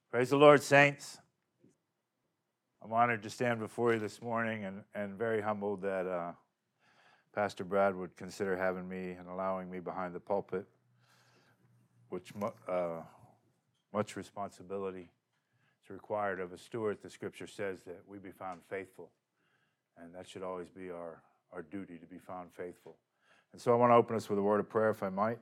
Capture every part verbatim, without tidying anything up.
Praise the Lord, saints. I'm honored to stand before you this morning and, and very humbled that uh, Pastor Brad would consider having me and allowing me behind the pulpit, which uh, much responsibility is required of a steward. The scripture says that we be found faithful, and that should always be our, our duty, to be found faithful. And so I want to open us with a word of prayer, if I might.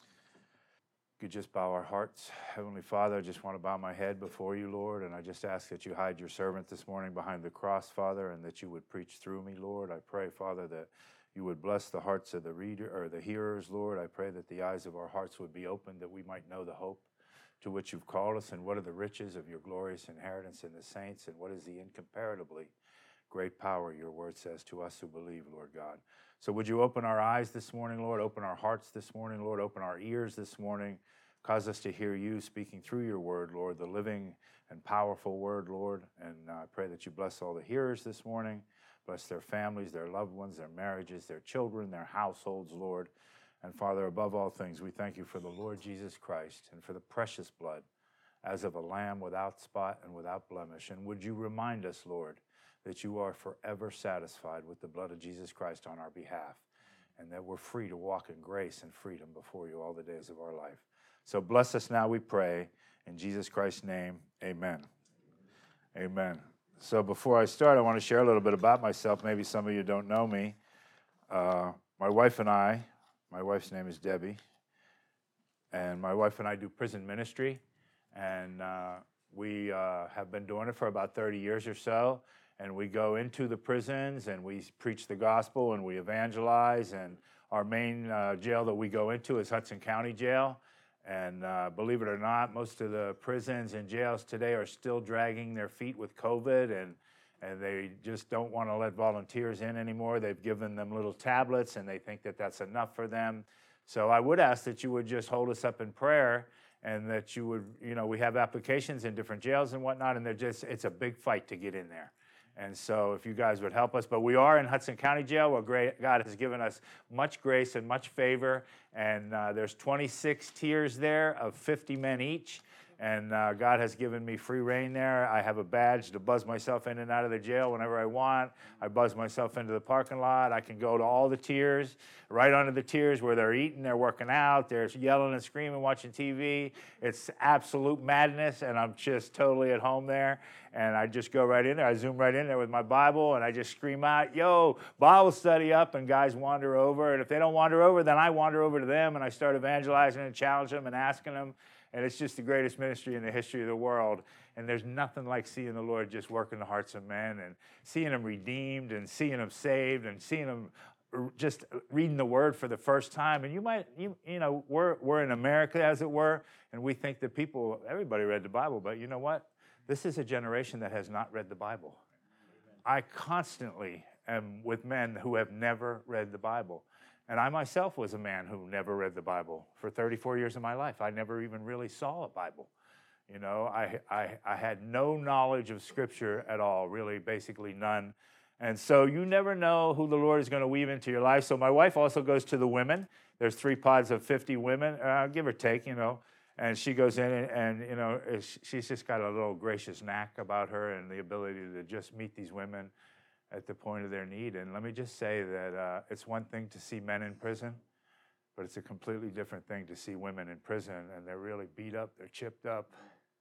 Could just bow our hearts. Heavenly Father, I just want to bow my head before you, Lord, and I just ask that you hide your servant this morning behind the cross, Father, and that you would preach through me, Lord. I pray, Father, that you would bless the hearts of the reader or the hearers, Lord. I pray that the eyes of our hearts would be opened, that we might know the hope to which you've called us, and what are the riches of your glorious inheritance in the saints, and what is the incomparably great power, your word says, to us who believe, Lord God. So would you open our eyes this morning, Lord? Open our hearts this morning, Lord. Open our ears this morning. Cause us to hear you speaking through your word, Lord, the living and powerful word, Lord. And uh, I pray that you bless all the hearers this morning. Bless their families, their loved ones, their marriages, their children, their households, Lord. And Father, above all things, we thank you for the Lord Jesus Christ and for the precious blood as of a lamb without spot and without blemish. And would you remind us, Lord, that you are forever satisfied with the blood of Jesus Christ on our behalf, and that we're free to walk in grace and freedom before you all the days of our life. So bless us now, we pray. In Jesus Christ's name, amen. Amen. So before I start, I want to share a little bit about myself. Maybe some of you don't know me. Uh, my wife and I, my wife's name is Debbie, and my wife and I do prison ministry, and uh, we uh, have been doing it for about thirty years or so. And we go into the prisons and we preach the gospel and we evangelize. And our main uh, jail that we go into is Hudson County Jail. And uh, believe it or not, most of the prisons and jails today are still dragging their feet with COVID, and, and they just don't want to let volunteers in anymore. They've given them little tablets, and they think that that's enough for them. So I would ask that you would just hold us up in prayer, and that you would, you know, we have applications in different jails and whatnot, and they're just, it's a big fight to get in there. And so if you guys would help us. But we are in Hudson County Jail, where great, God has given us much grace and much favor. And uh, there's twenty-six tiers there of fifty men each. And uh, God has given me free reign there. I have a badge to buzz myself in and out of the jail whenever I want. I buzz myself into the parking lot. I can go to all the tiers, right under the tiers where they're eating, they're working out, they're yelling and screaming, watching T V. It's absolute madness, and I'm just totally at home there. And I just go right in there. I zoom right in there with my Bible, and I just scream out, yo, Bible study up, and guys wander over. And if they don't wander over, then I wander over to them, and I start evangelizing and challenging them and asking them. And it's just the greatest ministry in the history of the world. And there's nothing like seeing the Lord just work in the hearts of men and seeing them redeemed and seeing them saved and seeing them just reading the word for the first time. And you might, you, you know, we're, we're in America, as it were, and we think that people, everybody read the Bible. But you know what? This is a generation that has not read the Bible. I constantly am with men who have never read the Bible. And I myself was a man who never read the Bible. For thirty-four years of my life, I never even really saw a Bible. You know, I, I, I had no knowledge of Scripture at all, really, basically none. And so you never know who the Lord is going to weave into your life. So my wife also goes to the women. There's three pods of fifty women, uh, give or take, you know. And she goes in and, and, you know, she's just got a little gracious knack about her and the ability to just meet these women at the point of their need. And let me just say that uh, it's one thing to see men in prison, but it's a completely different thing to see women in prison, and they're really beat up, they're chipped up.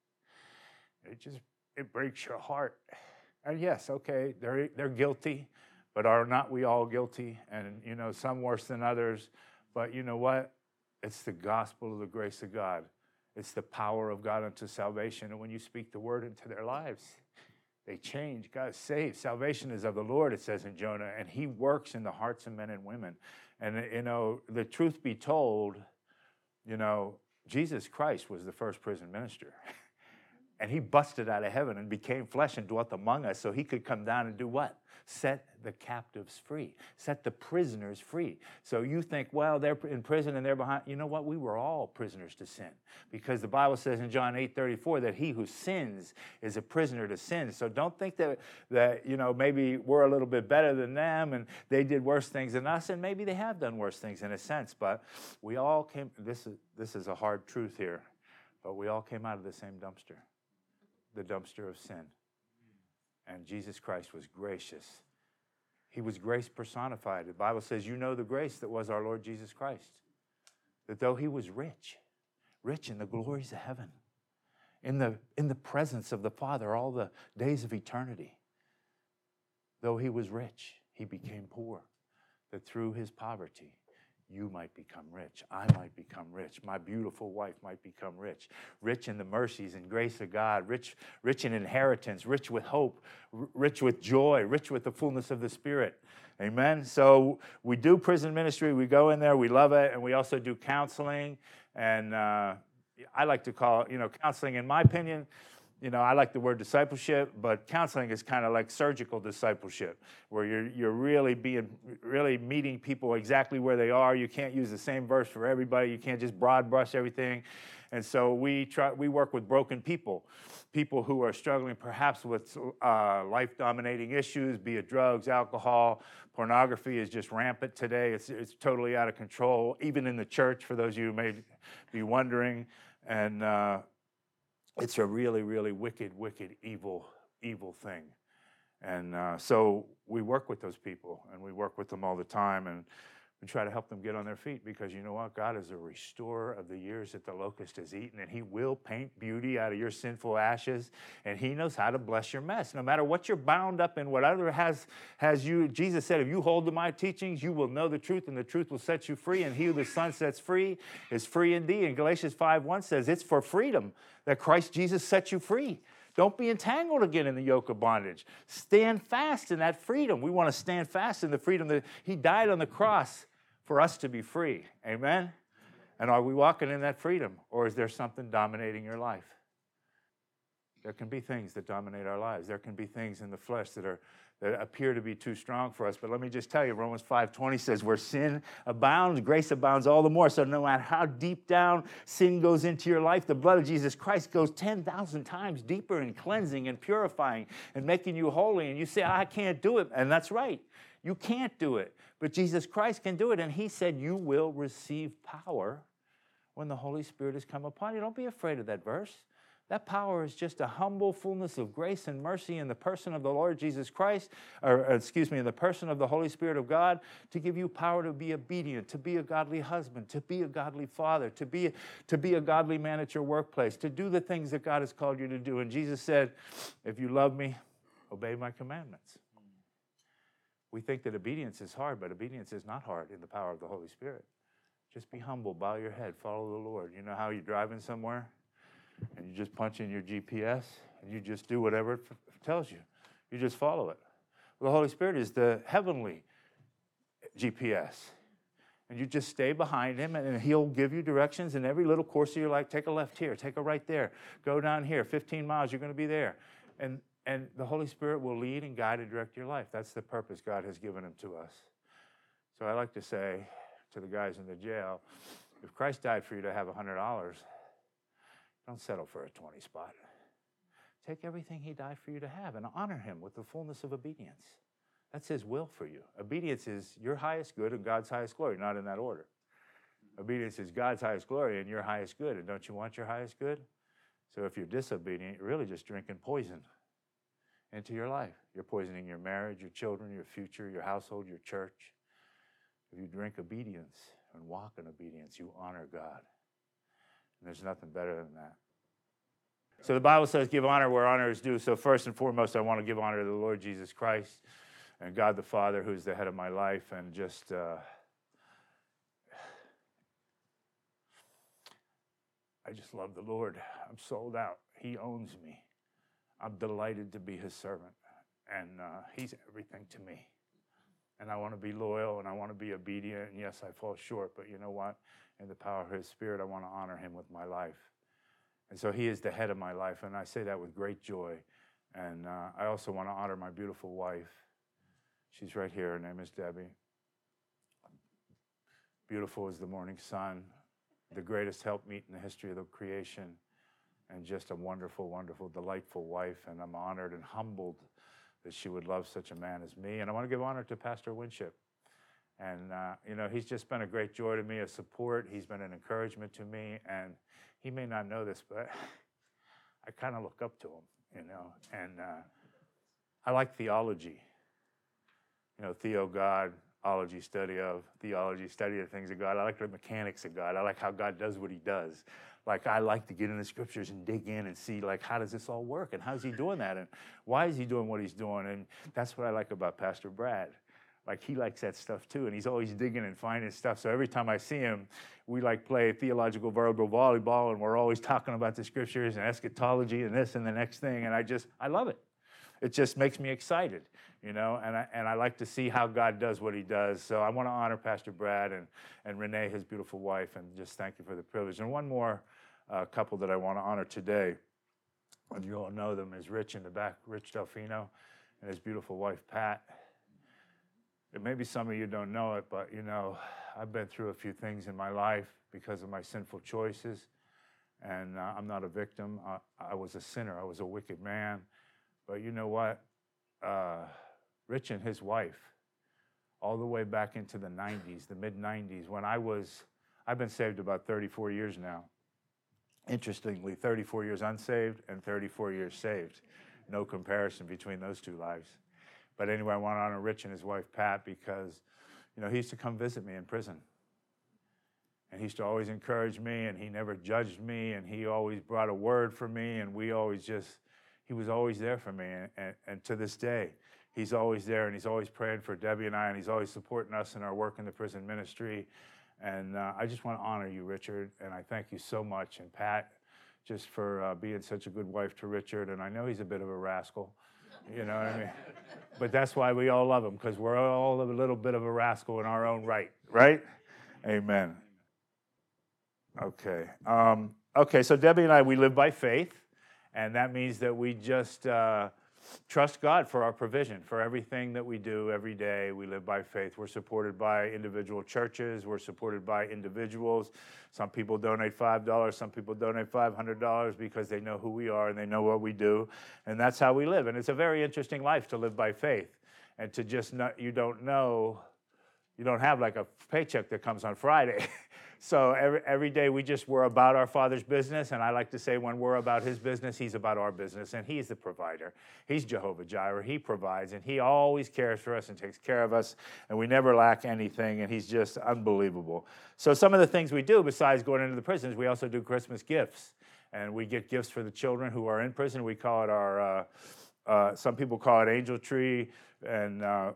It just, it breaks your heart. And yes, okay, they're, they're guilty, but are not we all guilty? And, you know, some worse than others. But you know what? It's the gospel of the grace of God. It's the power of God unto salvation. And when you speak the word into their lives, they change. God saves. Salvation is of the Lord, it says in Jonah, and he works in the hearts of men and women. And, you know, the truth be told, you know, Jesus Christ was the first prison minister. And he busted out of heaven and became flesh and dwelt among us so he could come down and do what? Set the captives free. Set the prisoners free. So you think, well, they're in prison and they're behind. You know what? We were all prisoners to sin. Because the Bible says in John eight thirty-four that he who sins is a prisoner to sin. So don't think that, that, you know, maybe we're a little bit better than them and they did worse things than us. And maybe they have done worse things in a sense. But we all came, this is, this is a hard truth here, but we all came out of the same dumpster. the dumpster of sin. And Jesus Christ was gracious. He was grace personified. The Bible says, you know the grace that was our Lord Jesus Christ. That though he was rich, rich in the glories of heaven, in the, in the presence of the Father all the days of eternity, though he was rich, he became poor, that through his poverty, you might become rich. I might become rich. My beautiful wife might become rich. Rich in the mercies and grace of God. Rich, rich in inheritance. Rich with hope. R- rich with joy. Rich with the fullness of the Spirit. Amen? So we do prison ministry. We go in there. We love it. And we also do counseling. And uh, I like to call, you know, counseling, in my opinion, you know, I like the word discipleship, but counseling is kind of like surgical discipleship, where you're you're really being really meeting people exactly where they are. You can't use the same verse for everybody. You can't just broad brush everything. And so we try we work with broken people, people who are struggling perhaps with uh, life-dominating issues, be it drugs, alcohol, pornography is just rampant today. It's it's totally out of control, even in the church. For those of you who may be wondering, and uh, it's a really, really wicked, wicked, evil, evil thing. And uh, so we work with those people, and we work with them all the time, and we try to help them get on their feet, because you know what? God is a restorer of the years that the locust has eaten, and he will paint beauty out of your sinful ashes, and he knows how to bless your mess. No matter what you're bound up in, whatever has, has you, Jesus said, if you hold to my teachings, you will know the truth, and the truth will set you free, and he who the Son sets free is free indeed. And Galatians five one says, it's for freedom that Christ Jesus set you free. Don't be entangled again in the yoke of bondage. Stand fast in that freedom. We want to stand fast in the freedom that he died on the cross for us to be free. Amen? And are we walking in that freedom, or is there something dominating your life? There can be things that dominate our lives. There can be things in the flesh that are that appear to be too strong for us. But let me just tell you, Romans five twenty says, where sin abounds, grace abounds all the more. So no matter how deep down sin goes into your life, the blood of Jesus Christ goes ten thousand times deeper in cleansing and purifying and making you holy. And you say, I can't do it. And that's right. You can't do it. But Jesus Christ can do it. And he said, you will receive power when the Holy Spirit has come upon you. Don't be afraid of that verse. That power is just a humble fullness of grace and mercy in the person of the Lord Jesus Christ, or excuse me, in the person of the Holy Spirit of God, to give you power to be obedient, to be a godly husband, to be a godly father, to be, to be a godly man at your workplace, to do the things that God has called you to do. And Jesus said, if you love me, obey my commandments. We think that obedience is hard, but obedience is not hard in the power of the Holy Spirit. Just be humble, bow your head, follow the Lord. You know how you're driving somewhere? And you just punch in your G P S, and you just do whatever it f- tells you. You just follow it. Well, the Holy Spirit is the heavenly G P S. And you just stay behind him, and he'll give you directions in every little course of your life. Take a left here, take a right there, go down here, fifteen miles, you're going to be there. And, and the Holy Spirit will lead and guide and direct your life. That's the purpose God has given him to us. So I like to say to the guys in the jail, if Christ died for you to have one hundred dollars, don't settle for a twenty spot. Take everything he died for you to have and honor him with the fullness of obedience. That's his will for you. Obedience is your highest good and God's highest glory, not in that order. Obedience is God's highest glory and your highest good. And don't you want your highest good? So if you're disobedient, you're really just drinking poison into your life. You're poisoning your marriage, your children, your future, your household, your church. If you drink obedience and walk in obedience, you honor God. And there's nothing better than that. So the Bible says, give honor where honor is due. So first and foremost, I want to give honor to the Lord Jesus Christ and God the Father, who's the head of my life. And just, uh, I just love the Lord. I'm sold out. He owns me. I'm delighted to be his servant. And uh, he's everything to me. And I want to be loyal, and I want to be obedient. And yes, I fall short, but you know what? In the power of his Spirit, I want to honor him with my life. And so he is the head of my life, and I say that with great joy. And uh, I also want to honor my beautiful wife. She's right here. Her name is Debbie. Beautiful as the morning sun, the greatest helpmeet in the history of the creation, and just a wonderful, wonderful, delightful wife. And I'm honored and humbled that she would love such a man as me. And I want to give honor to Pastor Winship. And, uh, you know, he's just been a great joy to me, a support. He's been an encouragement to me. And he may not know this, but I kind of look up to him, you know, and uh, I like theology. You know, theo, God, ology, study of, theology, study of things of God. I like the mechanics of God. I like how God does what he does. Like, I like to get in the scriptures and dig in and see, like, how does this all work? And how's he doing that? And why is he doing what he's doing? And that's what I like about Pastor Brad. Like, he likes that stuff too, and he's always digging and finding stuff. So every time I see him, we like play theological verbal volleyball, and we're always talking about the scriptures and eschatology and this and the next thing, and I just, I love it. It just makes me excited, you know, and I, and I like to see how God does what he does. So I want to honor Pastor Brad and, and Renee, his beautiful wife, and just thank you for the privilege. And one more uh, couple that I want to honor today, and you all know them, is Rich in the back, Rich Delfino, and his beautiful wife, Pat. And maybe some of you don't know it, but, you know, I've been through a few things in my life because of my sinful choices, and uh, I'm not a victim. I, I was a sinner. I was a wicked man. But you know what? Uh, Rich and his wife, all the way back into the nineties, the mid nineties, when I was, I've been saved about thirty-four years now. Interestingly, thirty-four years unsaved and thirty-four years saved. No comparison between those two lives. But anyway, I want to honor Rich and his wife, Pat, because, you know, he used to come visit me in prison. And he used to always encourage me, and he never judged me, and he always brought a word for me, and we always just, he was always there for me, and, and, and to this day, he's always there, and he's always praying for Debbie and I, and he's always supporting us in our work in the prison ministry. And uh, I just want to honor you, Richard, and I thank you so much, and Pat, just for uh, being such a good wife to Richard. And I know he's a bit of a rascal, you know what I mean? But that's why we all love him, because we're all a little bit of a rascal in our own right, right? Amen. Okay. Um, okay, so Debbie and I, we live by faith. And that means that we just uh, trust God for our provision, for everything that we do every day. We live by faith. We're supported by individual churches. We're supported by individuals. Some people donate five dollars. Some people donate five hundred dollars because they know who we are and they know what we do. And that's how we live. And it's a very interesting life to live by faith and to just not, you don't know, you don't have like a paycheck that comes on Friday. So every, every day we just, we're about our Father's business, and I like to say when we're about his business, he's about our business, and he's the provider. He's Jehovah Jireh. He provides, and he always cares for us and takes care of us, and we never lack anything, and he's just unbelievable. So some of the things we do besides going into the prisons, we also do Christmas gifts, and we get gifts for the children who are in prison. We call it our, uh, uh, some people call it Angel Tree, and uh,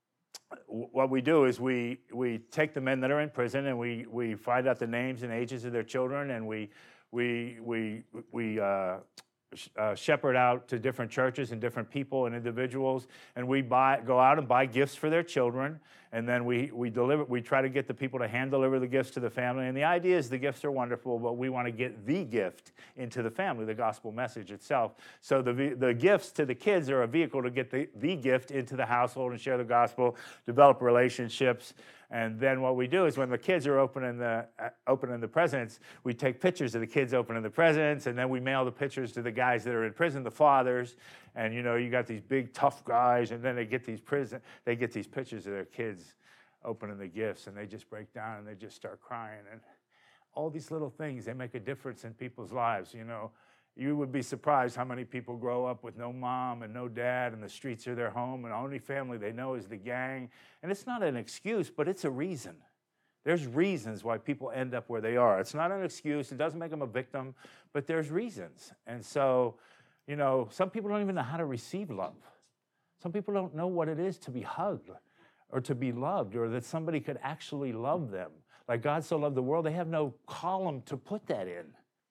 what we do is we we take the men that are in prison and we we find out the names and ages of their children, and we we we we uh, uh, shepherd out to different churches and different people and individuals, and we buy go out and buy gifts for their children, and then we we deliver. We try to get the people to hand deliver the gifts to the family. And the idea is the gifts are wonderful, but we want to get the gift into the family, the gospel message itself. So the the gifts to the kids are a vehicle to get the the gift into the household and share the gospel, develop relationships. And then what we do is when the kids are opening the uh, opening the presents, we take pictures of the kids opening the presents, and then we mail the pictures to the guys that are in prison, the fathers. And you know, you got these big tough guys, and then they get these prison they get these pictures of their kids opening the gifts, and they just break down and they just start crying. And all these little things, they make a difference in people's lives. You know, you would be surprised how many people grow up with no mom and no dad, and the streets are their home, and the only family they know is the gang. And it's not an excuse, but it's a reason. There's reasons why people end up where they are. It's not an excuse. It doesn't make them a victim, but there's reasons. And so, you know, some people don't even know how to receive love. Some people don't know what it is to be hugged or to be loved, or that somebody could actually love them. Like God so loved the world, they have no column to put that in.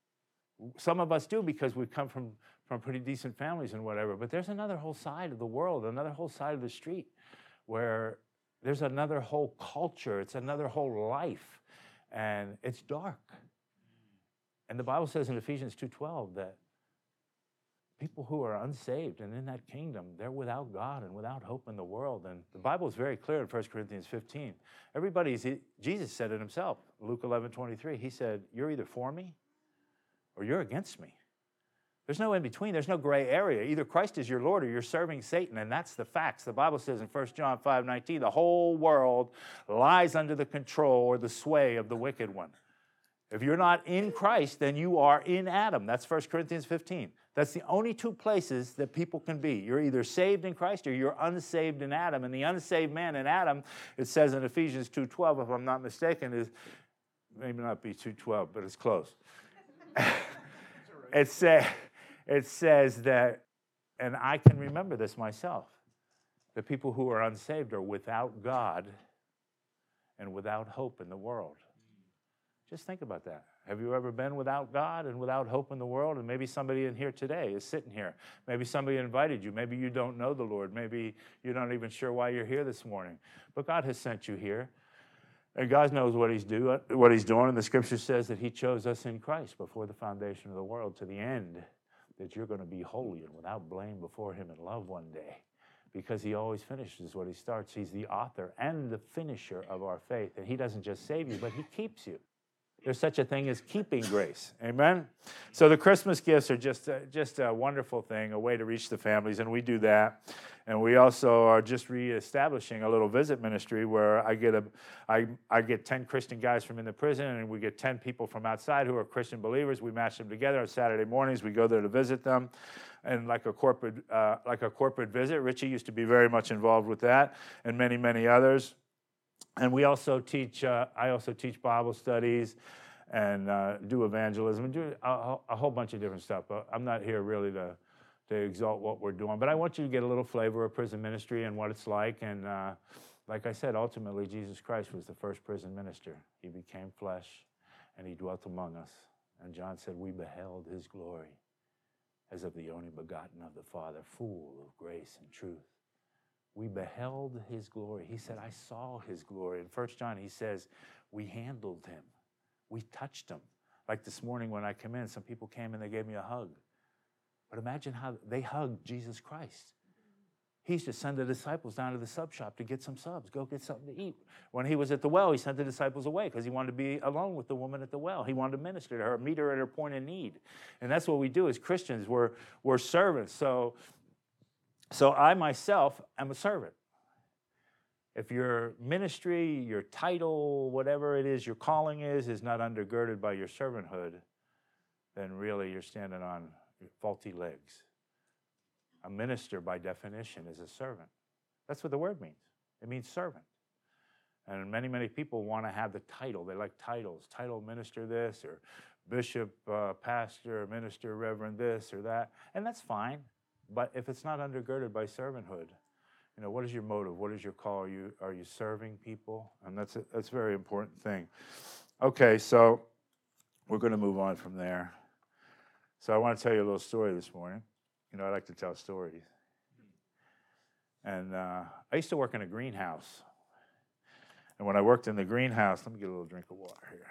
Some of us do because we come from, from pretty decent families and whatever, but there's another whole side of the world, another whole side of the street where there's another whole culture, it's another whole life, and it's dark. And the Bible says in Ephesians two twelve that people who are unsaved and in that kingdom, they're without God and without hope in the world. And the Bible is very clear in First Corinthians fifteen. Everybody's, Jesus said it himself, Luke eleven twenty-three. He said, you're either for me or you're against me. There's no in between. There's no gray area. Either Christ is your Lord or you're serving Satan, and that's the facts. The Bible says in First John five nineteen, the whole world lies under the control or the sway of the wicked one. If you're not in Christ, then you are in Adam. That's First Corinthians fifteen. That's the only two places that people can be. You're either saved in Christ or you're unsaved in Adam. And the unsaved man in Adam, it says in Ephesians two twelve, if I'm not mistaken, is maybe not be two twelve, but it's close. it, say, it says that, and I can remember this myself, the people who are unsaved are without God and without hope in the world. Just think about that. Have you ever been without God and without hope in the world? And maybe somebody in here today is sitting here. Maybe somebody invited you. Maybe you don't know the Lord. Maybe you're not even sure why you're here this morning. But God has sent you here. And God knows what he's, do, what he's doing. And the scripture says that he chose us in Christ before the foundation of the world to the end that you're going to be holy and without blame before him in love one day. Because he always finishes what he starts. He's the author and the finisher of our faith. And he doesn't just save you, but he keeps you. There's such a thing as keeping grace. Amen? So the Christmas gifts are just a, just a wonderful thing, a way to reach the families, and we do that. And we also are just reestablishing a little visit ministry where I get a, I, I get ten Christian guys from in the prison, and we get ten people from outside who are Christian believers. We match them together on Saturday mornings. We go there to visit them, and like a corporate, uh, like a corporate visit. Richie used to be very much involved with that, and many, many others. And we also teach, uh, I also teach Bible studies and uh, do evangelism and do a, a whole bunch of different stuff. But I'm not here really to, to exalt what we're doing. But I want you to get a little flavor of prison ministry and what it's like. And uh, like I said, ultimately, Jesus Christ was the first prison minister. He became flesh and he dwelt among us. And John said, we beheld his glory as of the only begotten of the Father, full of grace and truth. We beheld his glory. He said, I saw his glory. In First John, he says, we handled him. We touched him. Like this morning when I came in, some people came and they gave me a hug. But imagine how they hugged Jesus Christ. He used to send the disciples down to the sub shop to get some subs, go get something to eat. When he was at the well, he sent the disciples away because he wanted to be alone with the woman at the well. He wanted to minister to her, meet her at her point of need. And that's what we do as Christians. We're, we're servants. So So I myself am a servant. If your ministry, your title, whatever it is your calling is, is not undergirded by your servanthood, then really you're standing on faulty legs. A minister, by definition, is a servant. That's what the word means. It means servant. And many, many people want to have the title. They like titles. Title minister this, or bishop, uh, pastor, minister, reverend this or that. And that's fine. But if it's not undergirded by servanthood, you know, what is your motive? What is your call? Are you are you serving people? And that's a, that's a very important thing. Okay, so we're going to move on from there. So I want to tell you a little story this morning. You know, I like to tell stories. And uh, I used to work in a greenhouse. And when I worked in the greenhouse, let me get a little drink of water here.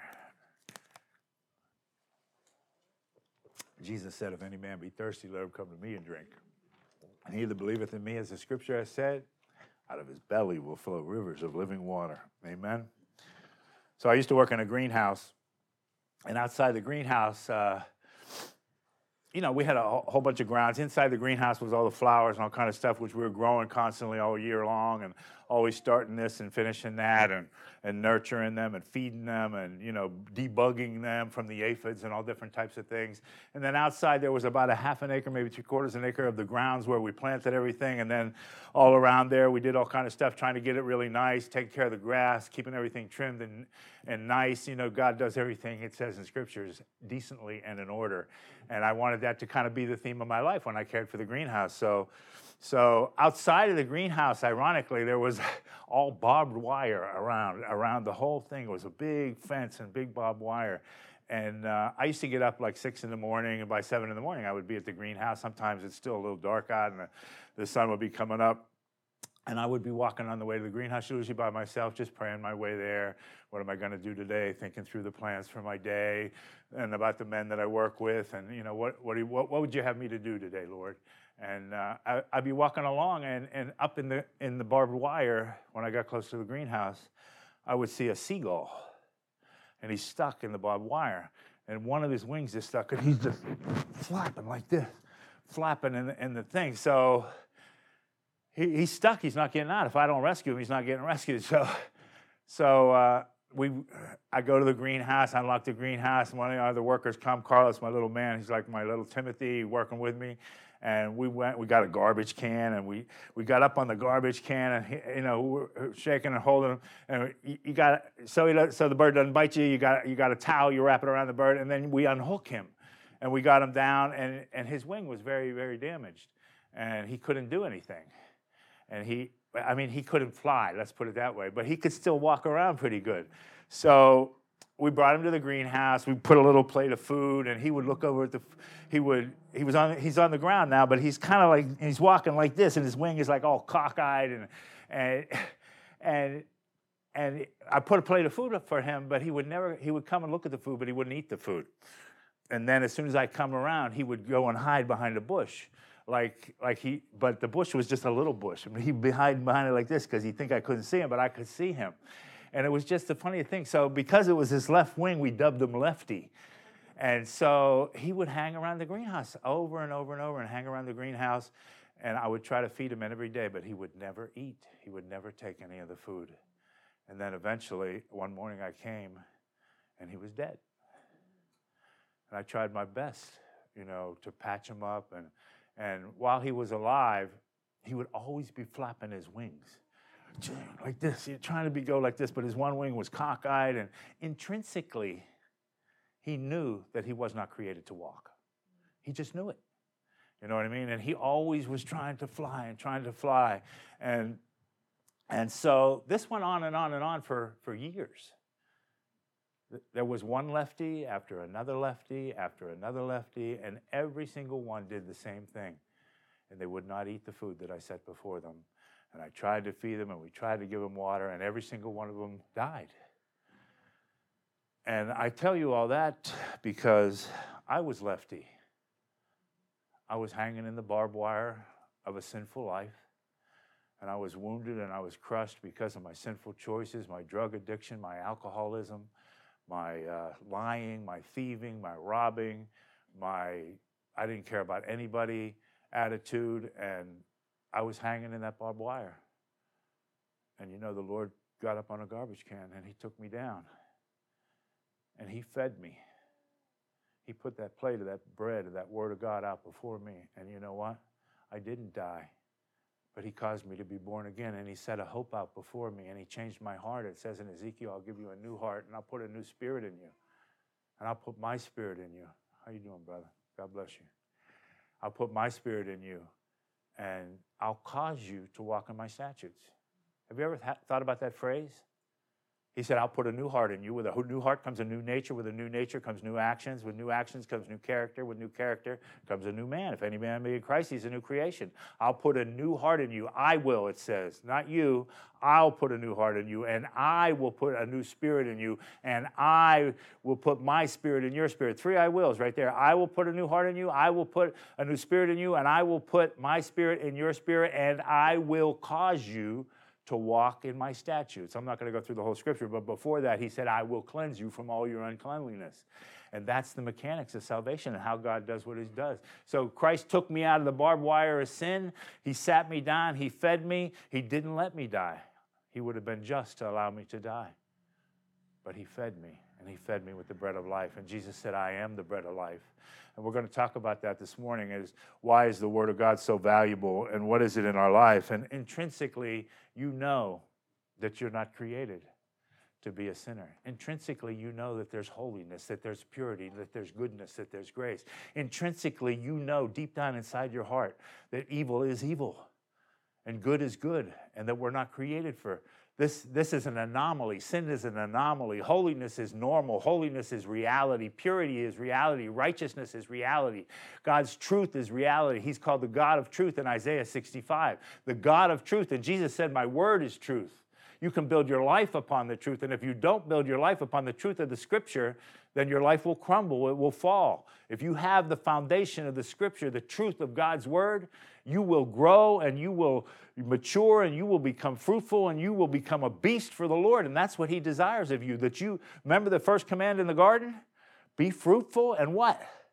Jesus said, if any man be thirsty, let him come to me and drink. And he that believeth in me, as the scripture has said, out of his belly will flow rivers of living water. Amen. So I used to work in a greenhouse. And outside the greenhouse, uh, you know, we had a whole bunch of grounds. Inside the greenhouse was all the flowers and all kind of stuff, which we were growing constantly all year long, and always starting this and finishing that, and, and nurturing them and feeding them and, you know, debugging them from the aphids and all different types of things. And then outside there was about a half an acre, maybe three quarters of an acre of the grounds where we planted everything. And then all around there we did all kind of stuff, trying to get it really nice, taking care of the grass, keeping everything trimmed and, and nice. You know, God does everything, it says in scriptures, decently and in order. And I wanted that to kind of be the theme of my life when I cared for the greenhouse. So, so outside of the greenhouse, ironically, there was all barbed wire around, around the whole thing. It was a big fence and big barbed wire. And uh, I used to get up like six in the morning, and by seven in the morning, I would be at the greenhouse. Sometimes it's still a little dark out, and the, the sun would be coming up. And I would be walking on the way to the greenhouse, usually by myself, just praying my way there. What am I going to do today? Thinking through the plans for my day and about the men that I work with. And, you know, what what, do you, what, what would you have me to do today, Lord? And uh, I, I'd be walking along, and, and up in the in the barbed wire, when I got close to the greenhouse, I would see a seagull. And he's stuck in the barbed wire. And one of his wings is stuck, and he's just flapping like this, flapping in the, in the thing. So He, he's stuck. He's not getting out. If I don't rescue him, he's not getting rescued. So, so uh, we, I go to the greenhouse, I unlock the greenhouse, and one of the other workers come, Carlos, my little man, he's like my little Timothy, working with me. And we went, we got a garbage can, and we, we got up on the garbage can, and, he, you know, we're shaking and holding him. And you, you got, so he, so the bird doesn't bite you, you got, you got a towel, you wrap it around the bird, and then we unhook him. And we got him down, and, and his wing was very, very damaged. And he couldn't do anything. And he, I mean, he couldn't fly, let's put it that way, but he could still walk around pretty good. So we brought him to the greenhouse, we put a little plate of food, and he would look over at the, he would, he was on, he's on the ground now, but he's kind of like, he's walking like this, and his wing is like all cockeyed, and, and, and, and I put a plate of food up for him, but he would never, he would come and look at the food, but he wouldn't eat the food. And then as soon as I come around, he would go and hide behind a bush. Like, like he, but the bush was just a little bush. I mean, he'd be hiding behind it like this because he'd think I couldn't see him, but I could see him. And it was just a funny thing. So because it was his left wing, we dubbed him Lefty. And so he would hang around the greenhouse over and over and over and hang around the greenhouse. And I would try to feed him every day, but he would never eat. He would never take any of the food. And then eventually, one morning I came, and he was dead. And I tried my best, you know, to patch him up. And, and while he was alive, he would always be flapping his wings like this. He's trying to be go like this, but his one wing was cockeyed. And intrinsically, he knew that he was not created to walk. He just knew it. You know what I mean? And he always was trying to fly and trying to fly. And, and so this went on and on and on for, for years. There was one lefty after another lefty after another lefty, and every single one did the same thing. And they would not eat the food that I set before them. And I tried to feed them, and we tried to give them water, and every single one of them died. And I tell you all that because I was lefty. I was hanging in the barbed wire of a sinful life, and I was wounded and I was crushed because of my sinful choices, my drug addiction, my alcoholism, my uh, lying, my thieving, my robbing, my I didn't care about anybody attitude, and I was hanging in that barbed wire. And you know, the Lord got up on a garbage can and he took me down. And he fed me. He put that plate of that bread of that word of God out before me. And you know what? I didn't die. But he caused me to be born again, and he set a hope out before me, and he changed my heart. It says in Ezekiel, I'll give you a new heart, and I'll put a new spirit in you. And I'll put my spirit in you. How you doing, brother? God bless you. I'll put my spirit in you, and I'll cause you to walk in my statutes. Have you ever th- thought about that phrase? He said, I'll put a new heart in you. With a new heart comes a new nature. With a new nature comes new actions. With new actions comes new character. With new character comes a new man. If any man be in Christ, he's a new creation. I'll put a new heart in you. I will, it says. Not you. I'll put a new heart in you. And I will put a new spirit in you. And I will put my spirit in your spirit. Three I wills right there. I will put a new heart in you. I will put a new spirit in you. And I will put my spirit in your spirit. And I will cause you to walk in my statutes. I'm not going to go through the whole scripture, but before that, he said, I will cleanse you from all your uncleanliness. And that's the mechanics of salvation and how God does what he does. So Christ took me out of the barbed wire of sin. He sat me down. He fed me. He didn't let me die. He would have been just to allow me to die. But he fed me, and he fed me with the bread of life. And Jesus said, I am the bread of life. And we're going to talk about that this morning, is why is the Word of God so valuable, and what is it in our life? And intrinsically, you know that you're not created to be a sinner. Intrinsically, you know that there's holiness, that there's purity, that there's goodness, that there's grace. Intrinsically, you know deep down inside your heart that evil is evil and good is good, and that we're not created for This, this is an anomaly. Sin is an anomaly. Holiness is normal. Holiness is reality. Purity is reality. Righteousness is reality. God's truth is reality. He's called the God of truth in Isaiah sixty-five. The God of truth. And Jesus said, my word is truth. You can build your life upon the truth. And if you don't build your life upon the truth of the Scripture, then your life will crumble. It will fall. If you have the foundation of the Scripture, the truth of God's word, you will grow and you will mature and you will become fruitful and you will become a beast for the Lord. And that's what he desires of you. That you, remember the first command in the garden? Be fruitful and what?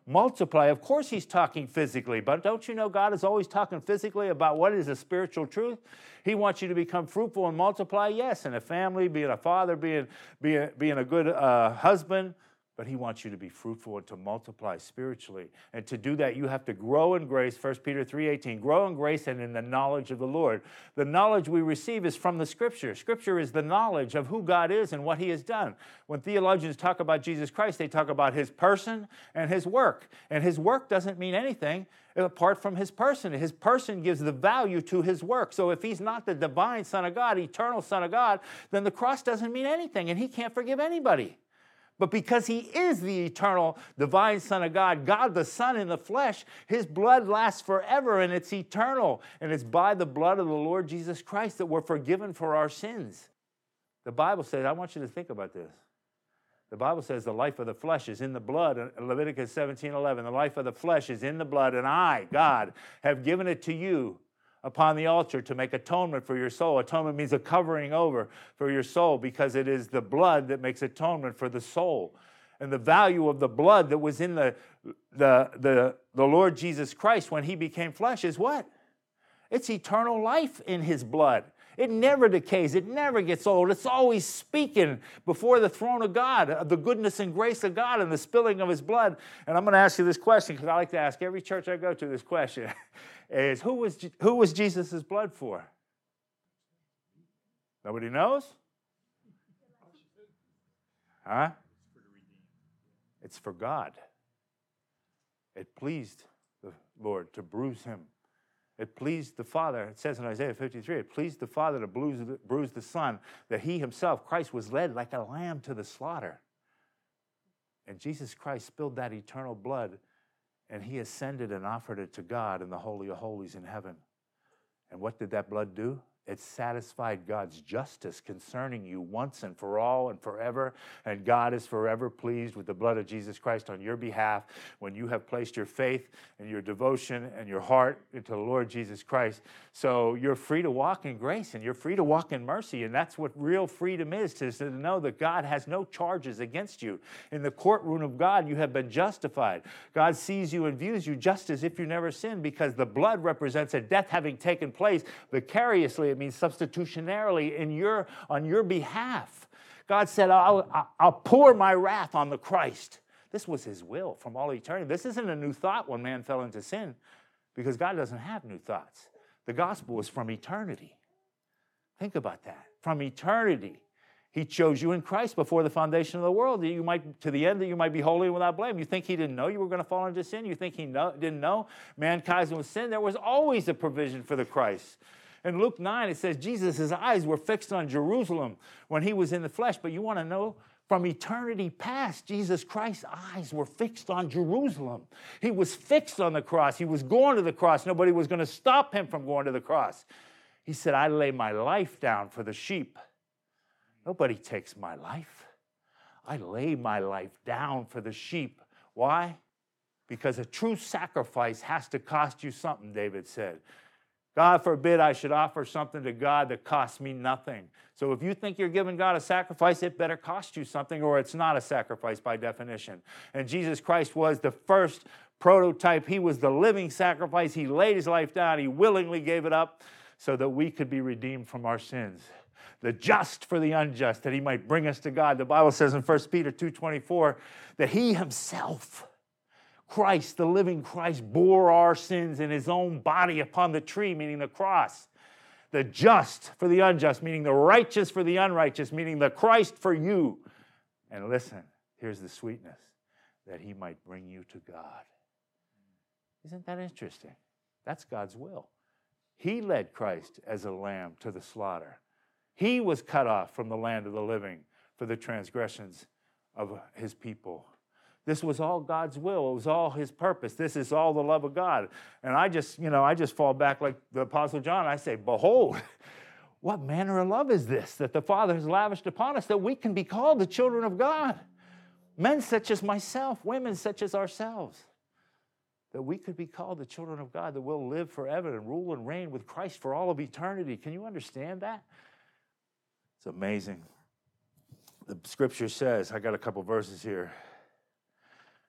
multiply. Of course he's talking physically, but don't you know God is always talking physically about what is a spiritual truth? He wants you to become fruitful and multiply, yes, in a family, being a father, being, being, being a good uh, husband, but he wants you to be fruitful and to multiply spiritually. And to do that, you have to grow in grace, First Peter three eighteen, grow in grace and in the knowledge of the Lord. The knowledge we receive is from the Scripture. Scripture is the knowledge of who God is and what he has done. When theologians talk about Jesus Christ, they talk about his person and his work. And his work doesn't mean anything apart from his person. His person gives the value to his work. So if he's not the divine Son of God, eternal Son of God, then the cross doesn't mean anything, and he can't forgive anybody. But because he is the eternal, divine Son of God, God the Son in the flesh, his blood lasts forever and it's eternal. And it's by the blood of the Lord Jesus Christ that we're forgiven for our sins. The Bible says, I want you to think about this. The Bible says the life of the flesh is in the blood. In Leviticus seventeen eleven, the life of the flesh is in the blood, and I, God, have given it to you upon the altar to make atonement for your soul. Atonement means a covering over for your soul, because it is the blood that makes atonement for the soul. And the value of the blood that was in the, the, the, the Lord Jesus Christ when he became flesh is what? It's eternal life in his blood. It never decays. It never gets old. It's always speaking before the throne of God, of the goodness and grace of God and the spilling of his blood. And I'm going to ask you this question, because I like to ask every church I go to this question. Is who was, who was Jesus' blood for? Nobody knows? Huh? It's for God. It pleased the Lord to bruise him. It pleased the Father, it says in Isaiah fifty-three, it pleased the Father to bruise the, bruise the Son, that he himself, Christ, was led like a lamb to the slaughter. And Jesus Christ spilled that eternal blood, and he ascended and offered it to God in the Holy of Holies in heaven. And what did that blood do? It satisfied God's justice concerning you once and for all and forever. And God is forever pleased with the blood of Jesus Christ on your behalf when you have placed your faith and your devotion and your heart into the Lord Jesus Christ. So you're free to walk in grace and you're free to walk in mercy. And that's what real freedom is, to, to know that God has no charges against you. In the courtroom of God, you have been justified. God sees you and views you just as if you never sinned, because the blood represents a death having taken place vicariously. It means substitutionarily in your, on your behalf. God said, I'll, I'll pour my wrath on the Christ. This was his will from all eternity. This isn't a new thought when man fell into sin, because God doesn't have new thoughts. The gospel is from eternity. Think about that. From eternity. He chose you in Christ before the foundation of the world, that you might, to the end that you might be holy and without blame. You think he didn't know you were going to fall into sin? You think he know, didn't know mankind was sin? There was always a provision for the Christ. In Luke nine, it says Jesus' eyes were fixed on Jerusalem when he was in the flesh. But you want to know, from eternity past, Jesus Christ's eyes were fixed on Jerusalem. He was fixed on the cross. He was going to the cross. Nobody was going to stop him from going to the cross. He said, I lay my life down for the sheep. Nobody takes my life. I lay my life down for the sheep. Why? Because a true sacrifice has to cost you something, David said. God forbid I should offer something to God that costs me nothing. So if you think you're giving God a sacrifice, it better cost you something, or it's not a sacrifice by definition. And Jesus Christ was the first prototype. He was the living sacrifice. He laid his life down. He willingly gave it up so that we could be redeemed from our sins. The just for the unjust, that he might bring us to God. The Bible says in First Peter two twenty-four that he himself, Christ, the living Christ, bore our sins in his own body upon the tree, meaning the cross. The just for the unjust, meaning the righteous for the unrighteous, meaning the Christ for you. And listen, here's the sweetness, that he might bring you to God. Isn't that interesting? That's God's will. He led Christ as a lamb to the slaughter. He was cut off from the land of the living for the transgressions of his people. This was all God's will. It was all his purpose. This is all the love of God. And I just, you know, I just fall back like the Apostle John. I say, behold, what manner of love is this that the Father has lavished upon us, that we can be called the children of God? Men such as myself, women such as ourselves, that we could be called the children of God, that we'll live forever and rule and reign with Christ for all of eternity. Can you understand that? It's amazing. The scripture says, I got a couple verses here.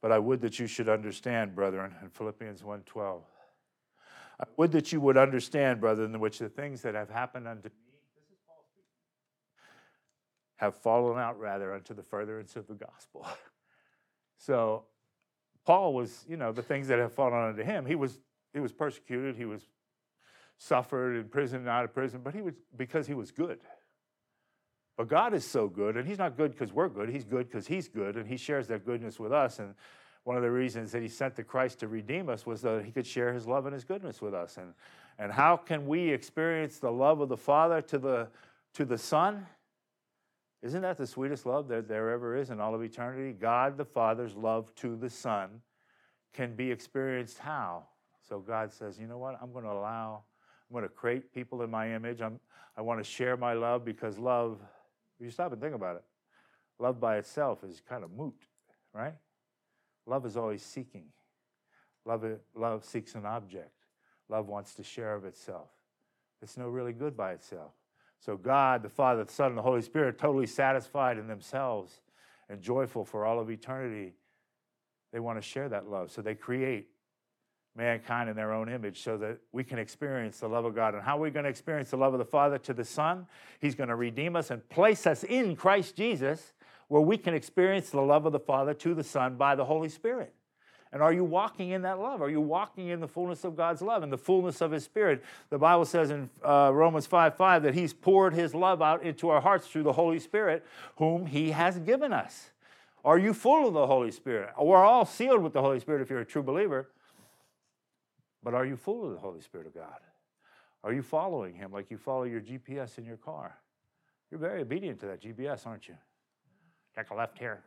But I would that you should understand, brethren, in Philippians one twelve. I would that you would understand, brethren, which the things that have happened unto me, this is Paul speaking, have fallen out rather unto the furtherance of the gospel. So Paul was, you know, the things that have fallen unto him, he was he was persecuted, he was suffered in prison, not in prison, but he was because he was good. But God is so good, and he's not good because we're good. He's good because he's good, and he shares that goodness with us. And one of the reasons that he sent the Christ to redeem us was that he could share his love and his goodness with us. And, and how can we experience the love of the Father to the, to the Son? Isn't that the sweetest love that there ever is in all of eternity? God the Father's love to the Son can be experienced how? So God says, you know what? I'm going to allow, I'm going to create people in my image. I'm, I want to share my love because love... You stop and think about it. Love by itself is kind of moot, right? Love is always seeking. Love, love seeks an object. Love wants to share of itself. It's no really good by itself. So God, the Father, the Son, and the Holy Spirit, totally satisfied in themselves and joyful for all of eternity, they want to share that love. So they create mankind in their own image so that we can experience the love of God. And how are we going to experience the love of the Father to the Son? He's going to redeem us and place us in Christ Jesus where we can experience the love of the Father to the Son by the Holy Spirit. And are you walking in that love? Are you walking in the fullness of God's love and the fullness of his Spirit? The Bible says in uh, Romans five five that he's poured his love out into our hearts through the Holy Spirit whom he has given us. Are you full of the Holy Spirit? We're all sealed with the Holy Spirit if you're a true believer. But are you full of the Holy Spirit of God? Are you following him like you follow your G P S in your car? You're very obedient to that G P S, aren't you? Take a left here.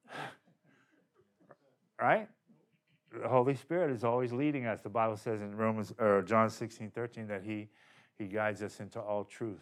Right? The Holy Spirit is always leading us. The Bible says in Romans or John sixteen thirteen that he, he guides us into all truth.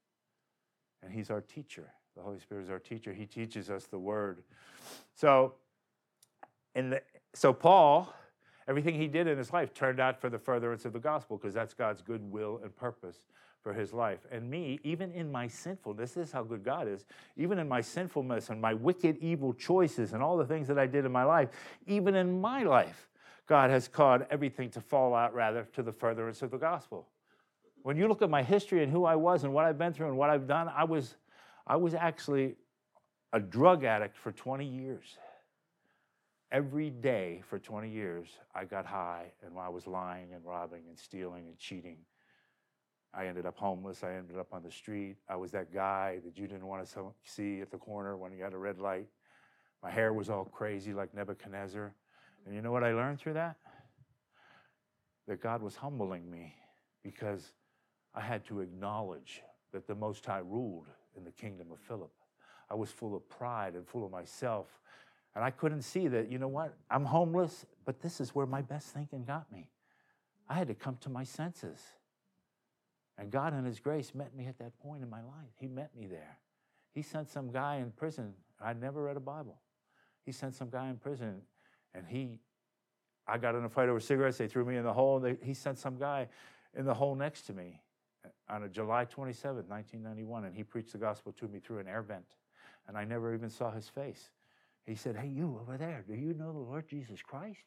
And he's our teacher. The Holy Spirit is our teacher. He teaches us the word. So, in the, so Paul... Everything he did in his life turned out for the furtherance of the gospel because that's God's good will and purpose for his life. And me, even in my sinfulness, this is how good God is, even in my sinfulness and my wicked, evil choices and all the things that I did in my life, even in my life, God has caused everything to fall out rather to the furtherance of the gospel. When you look at my history and who I was and what I've been through and what I've done, I was, I was actually a drug addict for twenty years. Every day for twenty years, I got high, and I was lying and robbing and stealing and cheating. I ended up homeless. I ended up on the street. I was that guy that you didn't want to see at the corner when you had a red light. My hair was all crazy like Nebuchadnezzar. And you know what I learned through that? That God was humbling me because I had to acknowledge that the Most High ruled in the kingdom of Philip. I was full of pride and full of myself. And I couldn't see that, you know what, I'm homeless, but this is where my best thinking got me. I had to come to my senses. And God in his grace met me at that point in my life. He met me there. He sent some guy in prison. I'd never read a Bible. He sent some guy in prison, and he, I got in a fight over cigarettes. They threw me in the hole. They, he sent some guy in the hole next to me on a July twenty-seventh, nineteen ninety-one, and he preached the gospel to me through an air vent. And I never even saw his face. He said, hey, you over there, do you know the Lord Jesus Christ?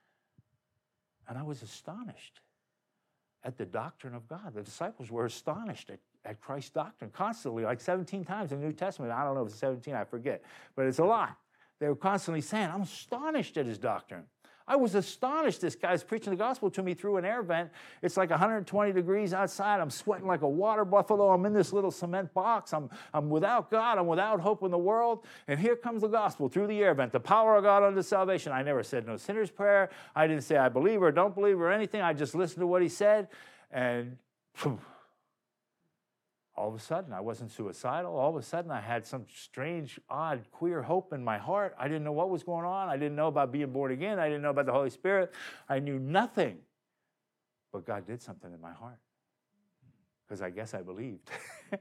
And I was astonished at the doctrine of God. The disciples were astonished at, at Christ's doctrine constantly, like seventeen times in the New Testament. I don't know if it's seventeen, I forget, but it's a lot. They were constantly saying, I'm astonished at his doctrine. I was astonished this guy's preaching the gospel to me through an air vent. It's like one hundred twenty degrees outside. I'm sweating like a water buffalo. I'm in this little cement box. I'm, I'm without God. I'm without hope in the world. And here comes the gospel through the air vent, the power of God unto salvation. I never said no sinner's prayer. I didn't say I believe or don't believe or anything. I just listened to what he said. And phew, all of a sudden, I wasn't suicidal. All of a sudden, I had some strange, odd, queer hope in my heart. I didn't know what was going on. I didn't know about being born again. I didn't know about the Holy Spirit. I knew nothing. But God did something in my heart. Because I guess I believed.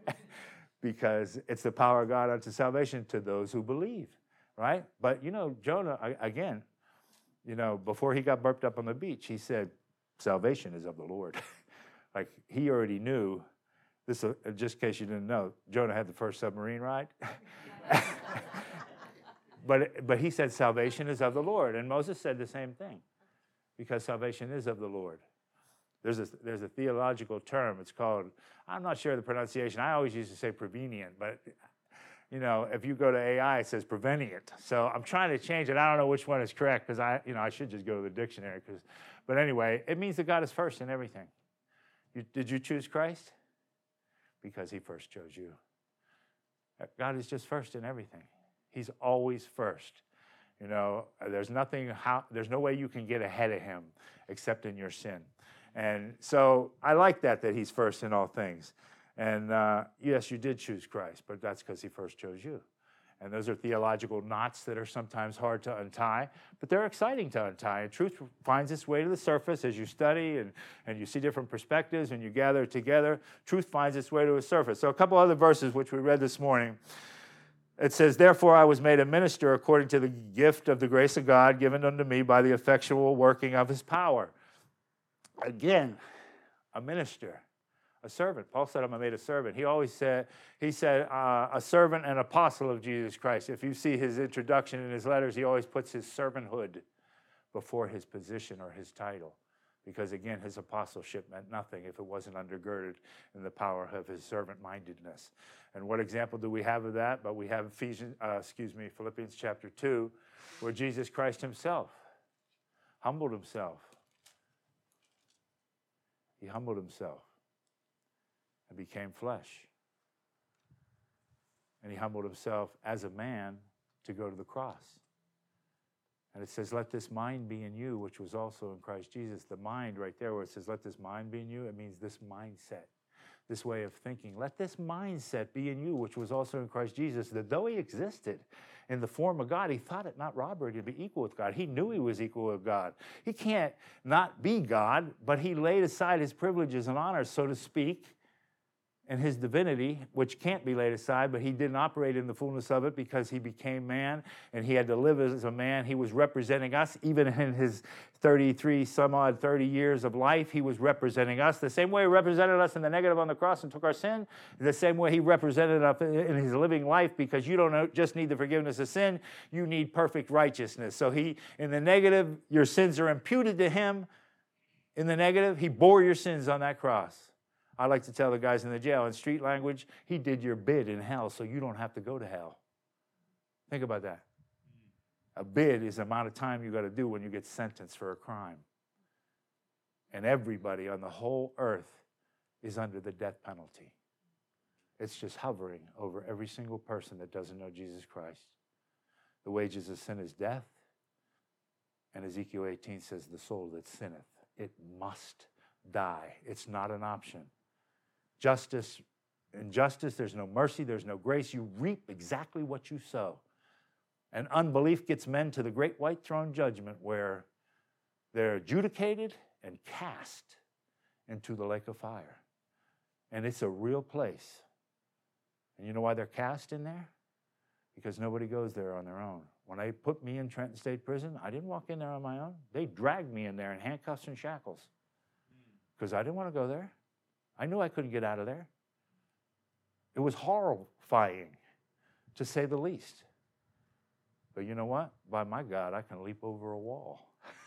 Because it's the power of God unto salvation to those who believe, right? But, you know, Jonah, again, you know, before he got burped up on the beach, he said, salvation is of the Lord. Like, he already knew. This, uh, just in case you didn't know, Jonah had the first submarine ride. but, but he said salvation is of the Lord. And Moses said the same thing, because salvation is of the Lord. There's a, there's a theological term. It's called, I'm not sure of the pronunciation. I always used to say prevenient, but you know, if you go to A I, it says prevenient. So I'm trying to change it. I don't know which one is correct, because I, you know, I should just go to the dictionary. Cause, but anyway, it means that God is first in everything. You, did you choose Christ? Because he first chose you. God is just first in everything. He's always first. You know, there's nothing, how, there's no way you can get ahead of him except in your sin. And so I like that, that he's first in all things. And uh, yes, you did choose Christ, but that's because he first chose you. And those are theological knots that are sometimes hard to untie, but they're exciting to untie. And truth finds its way to the surface as you study and, and you see different perspectives and you gather together. Truth finds its way to the surface. So a couple other verses which we read this morning. It says, therefore I was made a minister according to the gift of the grace of God given unto me by the effectual working of his power. Again, a minister. A servant. Paul said, I'm made a servant. He always said, he said, uh, a servant and apostle of Jesus Christ. If you see his introduction in his letters, he always puts his servanthood before his position or his title. Because again, his apostleship meant nothing if it wasn't undergirded in the power of his servant-mindedness. And what example do we have of that? But we have Ephesians, uh, excuse me, Philippians chapter two, where Jesus Christ himself humbled himself. He humbled himself and became flesh. And he humbled himself as a man to go to the cross. And it says, let this mind be in you, which was also in Christ Jesus. The mind right there where it says, let this mind be in you, it means this mindset, this way of thinking. Let this mindset be in you, which was also in Christ Jesus, that though he existed in the form of God, he thought it not robbery to be equal with God. He knew he was equal with God. He can't not be God, but he laid aside his privileges and honors, so to speak, and his divinity, which can't be laid aside, but he didn't operate in the fullness of it because he became man and he had to live as a man. He was representing us. Even in his thirty-three, some odd thirty years of life, he was representing us. The same way he represented us in the negative on the cross and took our sin, the same way he represented us in his living life, because you don't just need the forgiveness of sin, you need perfect righteousness. So he, in the negative, your sins are imputed to him. In the negative, he bore your sins on that cross. I like to tell the guys in the jail, in street language, he did your bid in hell so you don't have to go to hell. Think about that. A bid is the amount of time you got to do when you get sentenced for a crime. And everybody on the whole earth is under the death penalty. It's just hovering over every single person that doesn't know Jesus Christ. The wages of sin is death. And Ezekiel eighteen says, the soul that sinneth, it must die. It's not an option. Justice, in justice, there's no mercy, there's no grace. You reap exactly what you sow. And unbelief gets men to the great white throne judgment where they're adjudicated and cast into the lake of fire. And it's a real place. And you know why they're cast in there? Because nobody goes there on their own. When they put me in Trenton State Prison, I didn't walk in there on my own. They dragged me in there in handcuffs and shackles because I didn't want to go there. I knew I couldn't get out of there. It was horrifying, to say the least. But you know what? By my God, I can leap over a wall.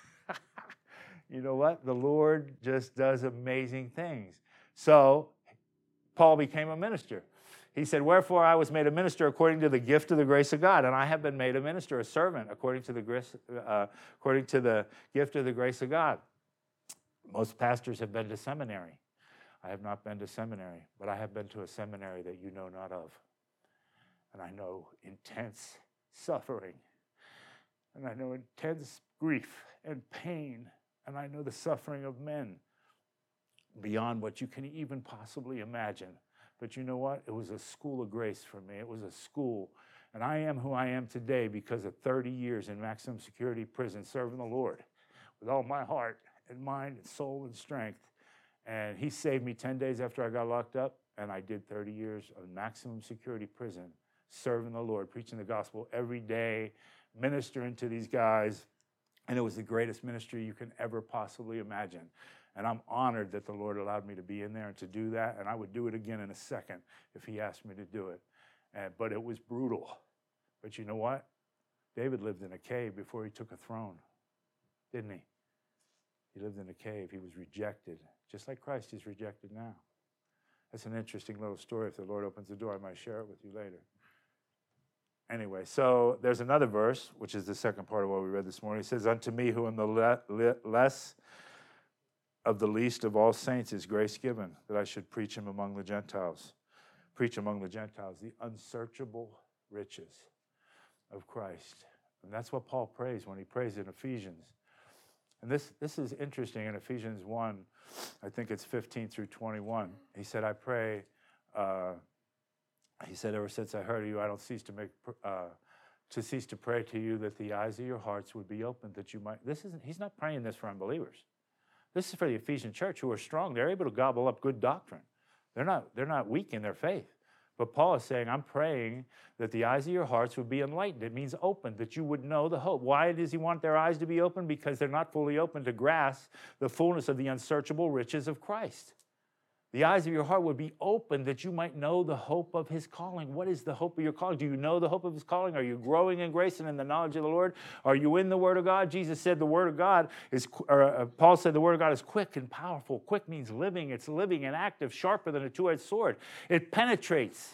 You know what? The Lord just does amazing things. So Paul became a minister. He said, wherefore I was made a minister according to the gift of the grace of God. And I have been made a minister, a servant, according to the grace, uh, according to the gift of the grace of God. Most pastors have been to seminary. I have not been to seminary, but I have been to a seminary that you know not of. And I know intense suffering. And I know intense grief and pain. And I know the suffering of men beyond what you can even possibly imagine. But you know what? It was a school of grace for me. It was a school. And I am who I am today because of thirty years in maximum security prison serving the Lord with all my heart and mind and soul and strength. And he saved me ten days after I got locked up, and I did thirty years of maximum security prison, serving the Lord, preaching the gospel every day, ministering to these guys. And it was the greatest ministry you can ever possibly imagine. And I'm honored that the Lord allowed me to be in there and to do that. And I would do it again in a second if he asked me to do it. And, but it was brutal. But you know what? David lived in a cave before he took a throne, didn't he? He lived in a cave. He was rejected, just like Christ is rejected now. That's an interesting little story. If the Lord opens the door, I might share it with you later. Anyway, so there's another verse, which is the second part of what we read this morning. It says, unto me who am the le- le- less of the least of all saints is grace given, that I should preach him among the Gentiles. Preach among the Gentiles the unsearchable riches of Christ. And that's what Paul prays when he prays in Ephesians. And this, this is interesting in Ephesians one, I think it's fifteen through twenty-one. He said, I pray, uh, he said, ever since I heard of you, I don't cease to make, uh, to cease to pray to you that the eyes of your hearts would be opened, that you might, this isn't, he's not praying this for unbelievers. This is for the Ephesian church who are strong. They're able to gobble up good doctrine. They're not, they're not weak in their faith. But Paul is saying, I'm praying that the eyes of your hearts would be enlightened. It means opened, that you would know the hope. Why does he want their eyes to be open? Because they're not fully open to grasp the fullness of the unsearchable riches of Christ. The eyes of your heart would be open that you might know the hope of his calling. What is the hope of your calling? Do you know the hope of his calling? Are you growing in grace and in the knowledge of the Lord? Are you in the Word of God? Jesus said the Word of God is, or uh, Paul said the Word of God is quick and powerful. Quick means living. It's living and active, sharper than a two-edged sword. It penetrates.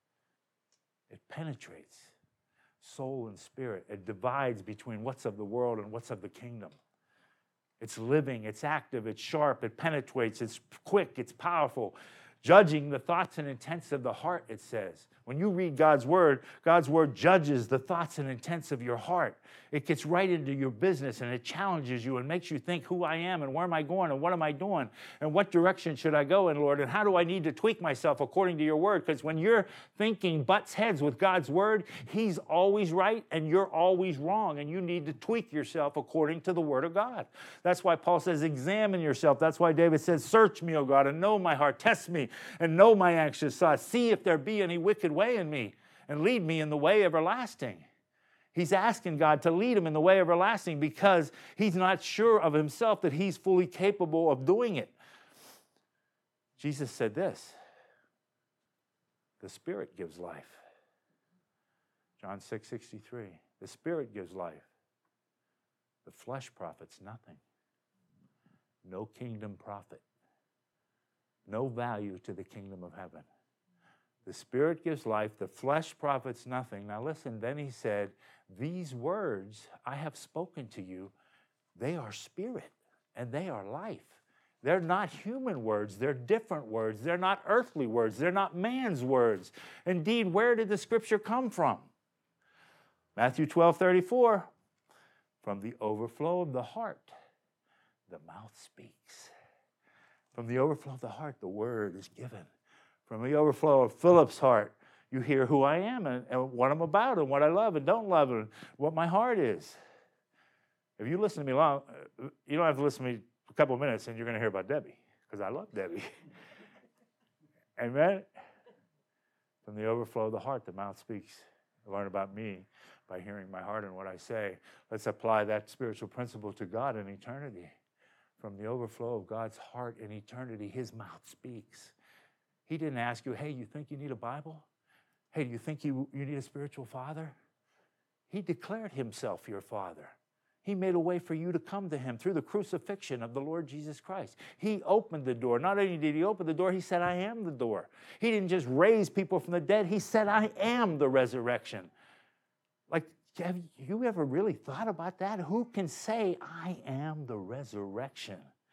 It penetrates soul and spirit. It divides between what's of the world and what's of the kingdom. It's living, it's active, it's sharp, it penetrates, it's quick, it's powerful. Judging the thoughts and intents of the heart, it says. When you read God's word, God's word judges the thoughts and intents of your heart. It gets right into your business and it challenges you and makes you think who I am and where am I going and what am I doing and what direction should I go in, Lord, and how do I need to tweak myself according to your word? Because when your thinking butts heads with God's word, he's always right and you're always wrong, and you need to tweak yourself according to the word of God. That's why Paul says, examine yourself. That's why David says, search me, O God, and know my heart. Test me and know my anxious thoughts. See if there be any wicked way in me and lead me in the way everlasting. He's asking God to lead him in the way everlasting because he's not sure of himself that he's fully capable of doing it. Jesus said this, the Spirit gives life. John six sixty-three, the Spirit gives life. The flesh profits nothing. No kingdom profit. No value to the kingdom of heaven. The Spirit gives life, the flesh profits nothing. Now listen, then he said, these words I have spoken to you, they are spirit and they are life. They're not human words, they're different words. They're not earthly words, they're not man's words. Indeed, where did the scripture come from? Matthew twelve thirty-four, from the overflow of the heart, the mouth speaks. From the overflow of the heart, the word is given. From the overflow of Philip's heart, you hear who I am and, and what I'm about and what I love and don't love and what my heart is. If you listen to me long, you don't have to listen to me a couple of minutes and you're going to hear about Debbie, because I love Debbie. Amen? From the overflow of the heart, the mouth speaks. Learn about me by hearing my heart and what I say. Let's apply that spiritual principle to God in eternity. From the overflow of God's heart in eternity, his mouth speaks. He didn't ask you, hey, you think you need a Bible? Hey, do you think you, you need a spiritual father? He declared himself your father. He made a way for you to come to him through the crucifixion of the Lord Jesus Christ. He opened the door. Not only did he open the door, he said, I am the door. He didn't just raise people from the dead. He said, I am the resurrection. Like, have you ever really thought about that? Who can say, I am the resurrection?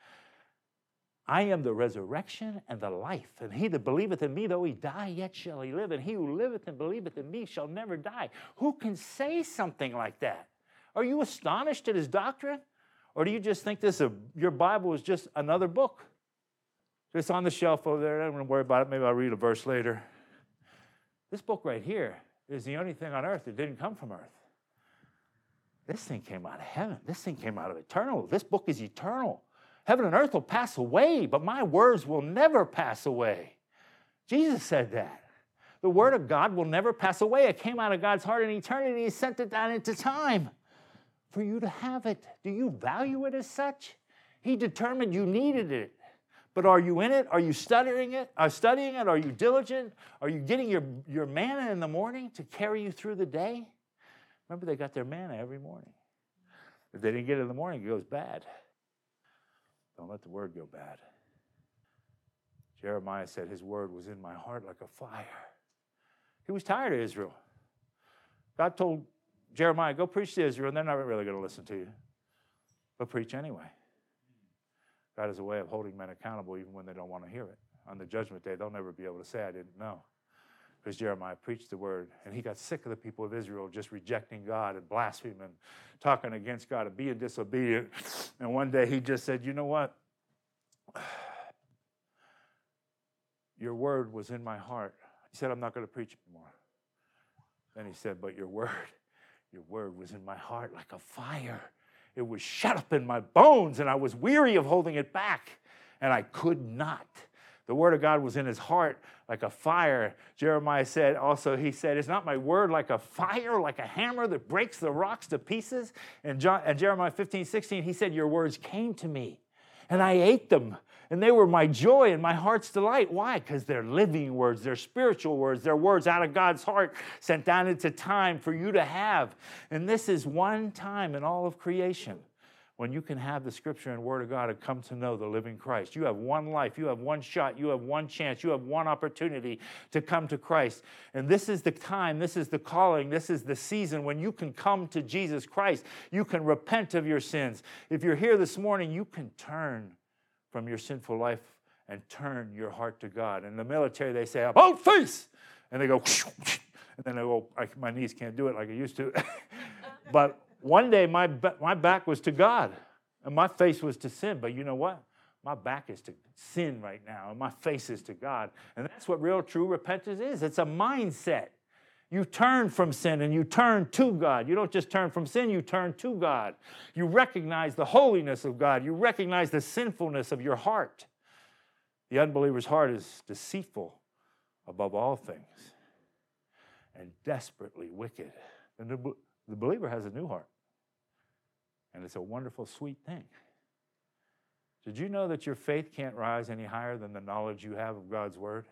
I am the resurrection and the life. And he that believeth in me, though he die, yet shall he live. And he who liveth and believeth in me shall never die. Who can say something like that? Are you astonished at his doctrine? Or do you just think this, uh, your Bible is just another book? It's on the shelf over there. I don't want to worry about it. Maybe I'll read a verse later. This book right here is the only thing on earth that didn't come from earth. This thing came out of heaven. This thing came out of eternal. This book is eternal. Heaven and earth will pass away, but my words will never pass away. Jesus said that. The word of God will never pass away. It came out of God's heart in eternity. He sent it down into time for you to have it. Do you value it as such? He determined you needed it. But are you in it? Are you studying it? Are studying it? Are you diligent? Are you getting your, your manna in the morning to carry you through the day? Remember, they got their manna every morning. If they didn't get it in the morning, it goes bad. Don't let the word go bad. Jeremiah said his word was in my heart like a fire. He was tired of Israel. God told Jeremiah, go preach to Israel, and they're not really going to listen to you. But preach anyway. God has a way of holding men accountable even when they don't want to hear it. On the judgment day, they'll never be able to say, I didn't know. Because Jeremiah preached the word, and he got sick of the people of Israel just rejecting God and blaspheming, talking against God and being disobedient. And one day he just said, you know what? Your word was in my heart. He said, I'm not going to preach anymore. Then he said, but your word, your word was in my heart like a fire. It was shut up in my bones, and I was weary of holding it back, and I could not. The word of God was in his heart like a fire. Jeremiah said also, he said, is not my word like a fire, like a hammer that breaks the rocks to pieces? And, John, and Jeremiah fifteen, sixteen, he said, your words came to me, and I ate them, and they were my joy and my heart's delight. Why? Because they're living words, they're spiritual words, they're words out of God's heart sent down into time for you to have. And this is one time in all of creation when you can have the scripture and word of God and come to know the living Christ. You have one life, you have one shot, you have one chance, you have one opportunity to come to Christ. And this is the time, this is the calling, this is the season when you can come to Jesus Christ. You can repent of your sins. If you're here this morning, you can turn from your sinful life and turn your heart to God. In the military, they say, about face! And they go, and then they go, my knees can't do it like I used to. But one day, my, my back was to God, and my face was to sin. But you know what? My back is to sin right now, and my face is to God. And that's what real, true repentance is. It's a mindset. You turn from sin, and you turn to God. You don't just turn from sin, you turn to God. You recognize the holiness of God. You recognize the sinfulness of your heart. The unbeliever's heart is deceitful above all things and desperately wicked. And the, the believer has a new heart. And it's a wonderful, sweet thing. Did you know that your faith can't rise any higher than the knowledge you have of God's word?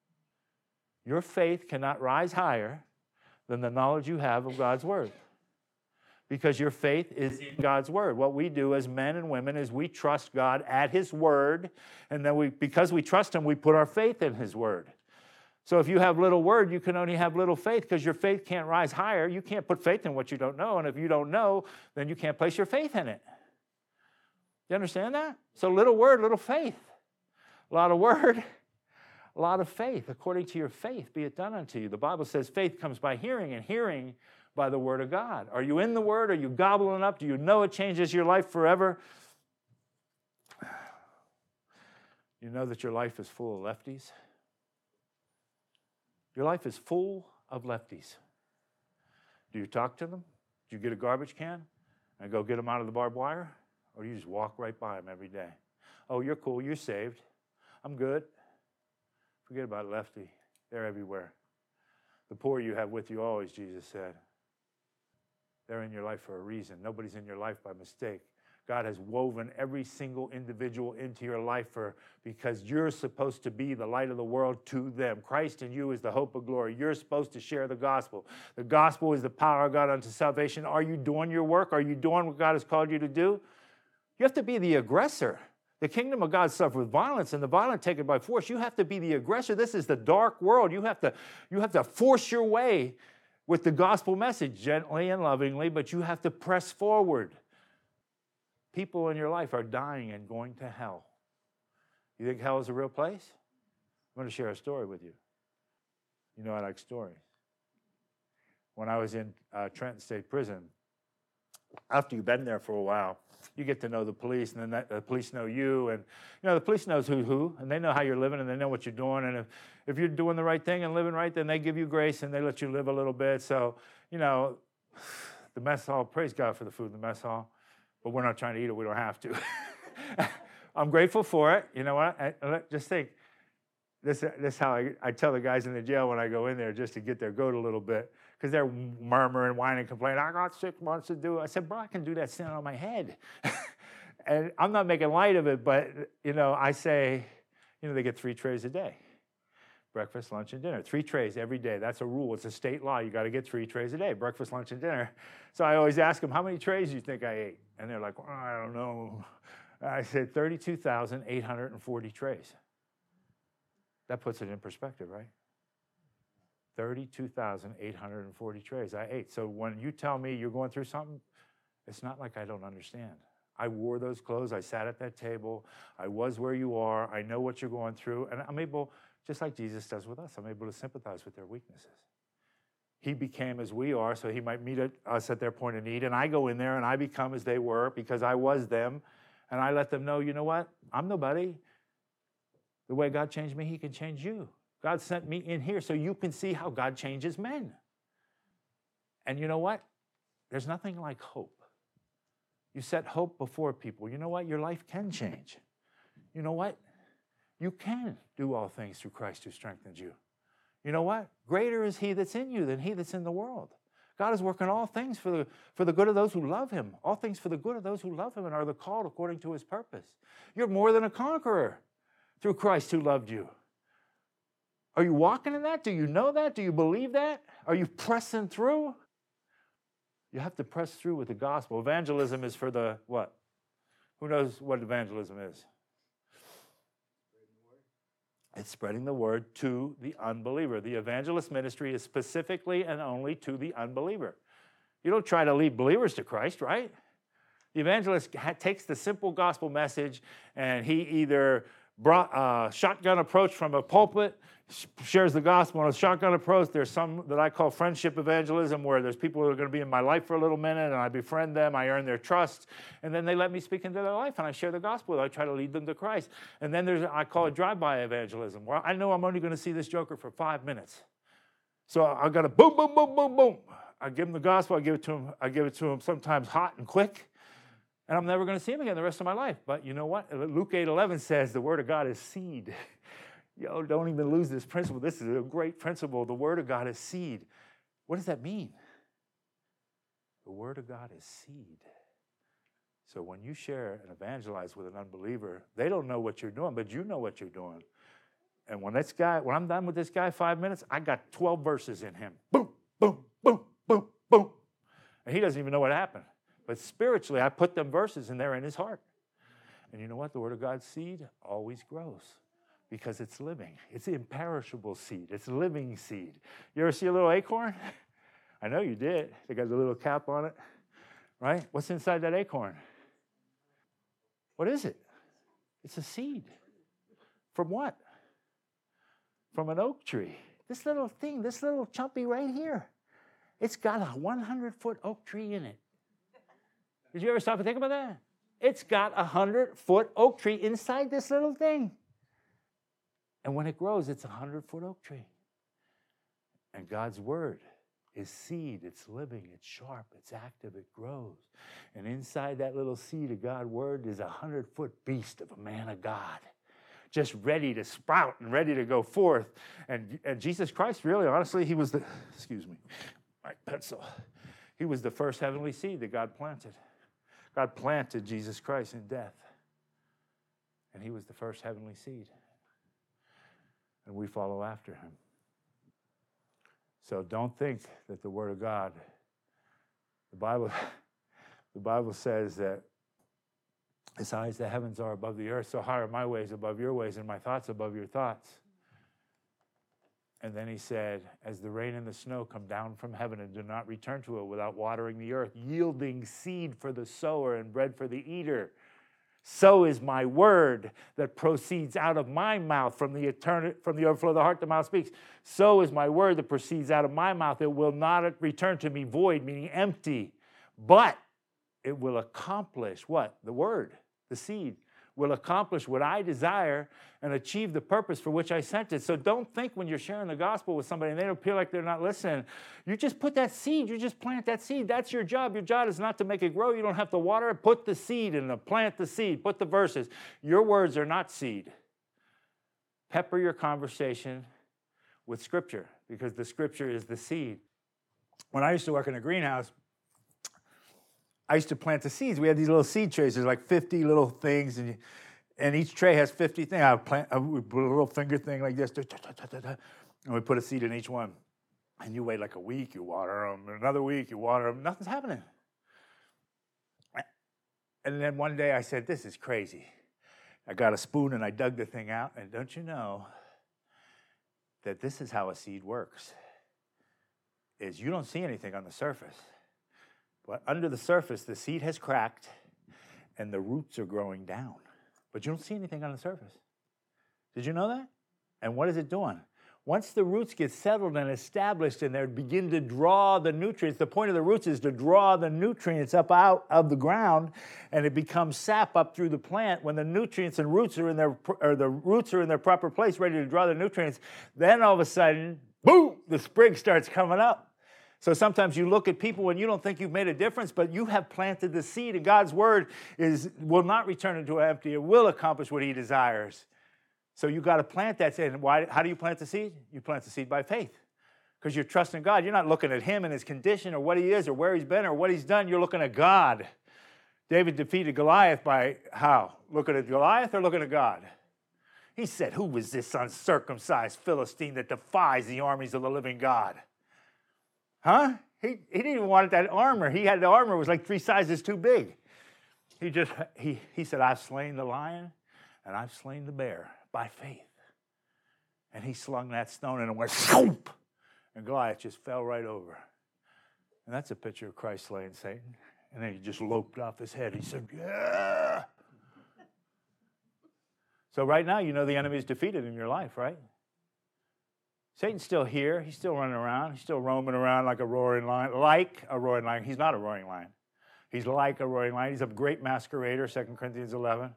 Your faith cannot rise higher than the knowledge you have of God's word. Because your faith is in God's word. What we do as men and women is we trust God at his word. And then we, because we trust him, we put our faith in his word. So if you have little word, you can only have little faith because your faith can't rise higher. You can't put faith in what you don't know. And if you don't know, then you can't place your faith in it. You understand that? So little word, little faith. A lot of word, a lot of faith. According to your faith, be it done unto you. The Bible says faith comes by hearing, and hearing by the word of God. Are you in the word? Are you gobbling up? Do you know it changes your life forever? You know that your life is full of lefties? Your life is full of lefties. Do you talk to them? Do you get a garbage can and go get them out of the barbed wire? Or do you just walk right by them every day? Oh, you're cool. You're saved. I'm good. Forget about lefty. They're everywhere. The poor you have with you always, Jesus said. They're in your life for a reason. Nobody's in your life by mistake. God has woven every single individual into your life for, because you're supposed to be the light of the world to them. Christ in you is the hope of glory. You're supposed to share the gospel. The gospel is the power of God unto salvation. Are you doing your work? Are you doing what God has called you to do? You have to be the aggressor. The kingdom of God suffers violence, and the violent take it by force. You have to be the aggressor. This is the dark world. You have to, you have to force your way with the gospel message, gently and lovingly, but you have to press forward. People in your life are dying and going to hell. You think hell is a real place? I'm going to share a story with you. You know I like stories. When I was in uh, Trenton State Prison, after you've been there for a while, you get to know the police, and then that, the police know you, and you know the police knows who who, and they know how you're living, and they know what you're doing, and if, if you're doing the right thing and living right, then they give you grace, and they let you live a little bit. So, you know, the mess hall, praise God for the food in the mess hall, but we're not trying to eat it. We don't have to. I'm grateful for it. You know what? I, I, just think, this, this is how I, I tell the guys in the jail when I go in there just to get their goat a little bit, because they're murmuring, whining, complaining. I got six months to do it. I said, bro, I can do that sitting on my head. And I'm not making light of it, but, you know, I say, you know, they get three trays a day. breakfast, lunch, and dinner. Three trays every day. That's a rule. It's a state law. You got to get three trays a day, breakfast, lunch, and dinner. So I always ask them, how many trays do you think I ate? And they're like, well, I don't know. I said thirty-two thousand eight hundred forty trays. That puts it in perspective, right? thirty-two thousand eight hundred forty trays I ate. So when you tell me you're going through something, it's not like I don't understand. I wore those clothes. I sat at that table. I was where you are. I know what you're going through. And I'm able, just like Jesus does with us, I'm able to sympathize with their weaknesses. He became as we are, so he might meet us at their point of need. And I go in there and I become as they were because I was them. And I let them know, you know what? I'm nobody. The way God changed me, he can change you. God sent me in here so you can see how God changes men. And you know what? There's nothing like hope. You set hope before people. You know what? Your life can change. You know what? You can do all things through Christ who strengthens you. You know what? Greater is he that's in you than he that's in the world. God is working all things for the, for the good of those who love him. All things for the good of those who love him and are the called according to his purpose. You're more than a conqueror through Christ who loved you. Are you walking in that? Do you know that? Do you believe that? Are you pressing through? You have to press through with the gospel. Evangelism is for the what? Who knows what evangelism is? It's spreading the word to the unbeliever. The evangelist ministry is specifically and only to the unbeliever. You don't try to lead believers to Christ, right? The evangelist ha- takes the simple gospel message and he either brought a shotgun approach from a pulpit, shares the gospel on a shotgun approach. There's some that I call friendship evangelism where there's people who are going to be in my life for a little minute and I befriend them, I earn their trust, and then they let me speak into their life and I share the gospel. I try to lead them to Christ. And then there's, I call it drive-by evangelism where I know I'm only going to see this joker for five minutes. So I got to boom, boom, boom, boom, boom. I give him the gospel, I give it to him, I give it to him sometimes hot and quick. And I'm never going to see him again the rest of my life. But you know what? Luke eight eleven says the word of God is seed. Yo, don't even lose this principle. This is a great principle. The word of God is seed. What does that mean? The word of God is seed. So when you share and evangelize with an unbeliever, they don't know what you're doing, but you know what you're doing. And when this guy, when I'm done with this guy five minutes, I got twelve verses in him. Boom, boom, boom, boom, boom. And he doesn't even know what happened. But spiritually, I put them verses in there in his heart. And you know what? The word of God's seed always grows because it's living. It's imperishable seed. It's living seed. You ever see a little acorn? I know you did. They got a little cap on it, right? What's inside that acorn? What is it? It's a seed. From what? From an oak tree. This little thing, this little chumpy right here, it's got a one hundred foot oak tree in it. Did you ever stop and think about that? It's got a one hundred foot oak tree inside this little thing. And when it grows, it's a one hundred foot oak tree. And God's word is seed. It's living. It's sharp. It's active. It grows. And inside that little seed of God's word is a one hundred foot beast of a man of God, just ready to sprout and ready to go forth. And, and Jesus Christ, really, honestly, he was the, excuse me, my pencil. He was the first heavenly seed that God planted. God planted Jesus Christ in death. And he was the first heavenly seed. And we follow after him. So don't think that the word of God, the Bible, the Bible says that as high as the heavens are above the earth, so high are my ways above your ways and my thoughts above your thoughts. And then he said, as the rain and the snow come down from heaven and do not return to it without watering the earth, yielding seed for the sower and bread for the eater, so is my word that proceeds out of my mouth. From the eternal, from the overflow of the heart the mouth speaks. So is my word that proceeds out of my mouth. It will not return to me void, meaning empty, but it will accomplish what? The word, the seed, will accomplish what I desire and achieve the purpose for which I sent it. So don't think when you're sharing the gospel with somebody and they don't feel like they're not listening. You just put that seed, you just plant that seed. That's your job. Your job is not to make it grow. You don't have to water it. Put the seed in the, plant the seed, put the verses. Your words are not seed. Pepper your conversation with Scripture because the Scripture is the seed. When I used to work in a greenhouse, I used to plant the seeds. We had these little seed trays. There's like fifty little things, and you, and each tray has fifty things. I plant, I would put a little finger thing like this, and we put a seed in each one. And you wait like a week, you water them. Another week, you water them. Nothing's happening. And then one day I said, this is crazy. I got a spoon and I dug the thing out. And don't you know that this is how a seed works? Is you don't see anything on the surface. But under the surface, the seed has cracked and the roots are growing down. But you don't see anything on the surface. Did you know that? And what is it doing? Once the roots get settled and established and they begin to draw the nutrients, the point of the roots is to draw the nutrients up out of the ground, and it becomes sap up through the plant. When the nutrients and roots are in their, or the roots are in their proper place, ready to draw the nutrients, then all of a sudden, boom, the sprig starts coming up. So sometimes you look at people and you don't think you've made a difference, but you have planted the seed, and God's word is will not return into empty. It will accomplish what he desires. So you got to plant that seed. And why? How do you plant the seed? You plant the seed by faith, because you're trusting God. You're not looking at him and his condition or what he is or where he's been or what he's done. You're looking at God. David defeated Goliath by how? Looking at Goliath or looking at God? He said, who was this uncircumcised Philistine that defies the armies of the living God? Huh? He, he didn't even want that armor. He had the armor was like three sizes too big. He just, he, he said, I've slain the lion and I've slain the bear. By faith. And he slung that stone and it went swoop, and Goliath just fell right over. And that's a picture of Christ slaying Satan. And then he just loped off his head. He said, yeah. So right now, you know the enemy is defeated in your life, right? Satan's still here. He's still running around. He's still roaming around like a roaring lion. Like a roaring lion. He's not a roaring lion. He's like a roaring lion. He's a great masquerader, Second Corinthians eleven.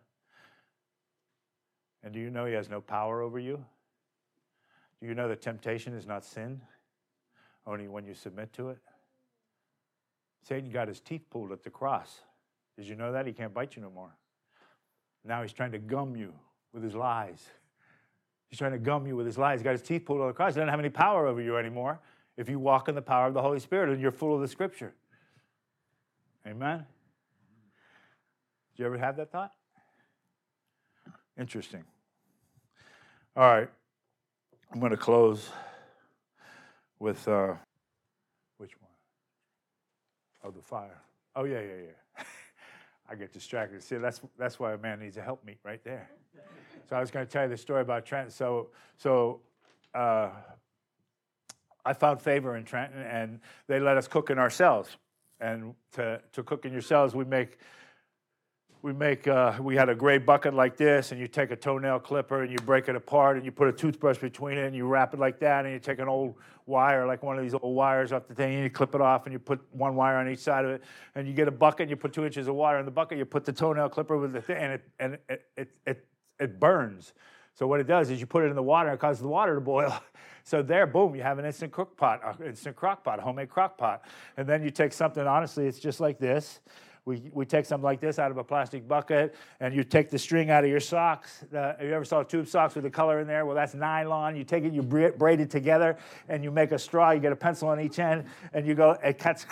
And do you know he has no power over you? Do you know that temptation is not sin? Only when you submit to it? Satan got his teeth pulled at the cross. Did you know that? He can't bite you no more. Now he's trying to gum you with his lies. He's trying to gum you with his lies. He's got his teeth pulled on the cross. He doesn't have any power over you anymore if you walk in the power of the Holy Spirit and you're full of the Scripture. Amen? Did you ever have that thought? Interesting. All right. I'm going to close with, uh, which one? Oh, the fire. Oh, yeah, yeah, yeah. I get distracted. See, that's that's why a man needs a helpmeet right there. So I was going to tell you the story about Trenton. So, so uh, I found favor in Trenton, and they let us cook in our cells. And to, to cook in your cells, we make... We make, uh, we had a gray bucket like this, and you take a toenail clipper and you break it apart and you put a toothbrush between it and you wrap it like that, and you take an old wire, like one of these old wires off the thing, and you clip it off and you put one wire on each side of it, and you get a bucket and you put two inches of water in the bucket, you put the toenail clipper with the thing, and it, and it, it, it, it burns. So what it does is you put it in the water, and it causes the water to boil. So there, boom, you have an instant crock pot, uh, instant crock pot, a homemade crock pot. And then you take something, honestly, it's just like this. We, we take something like this out of a plastic bucket, and you take the string out of your socks. Uh, have you ever saw tube socks with the color in there? Well, that's nylon. You take it, you braid it together, and you make a straw. You get a pencil on each end, and you go, it cuts,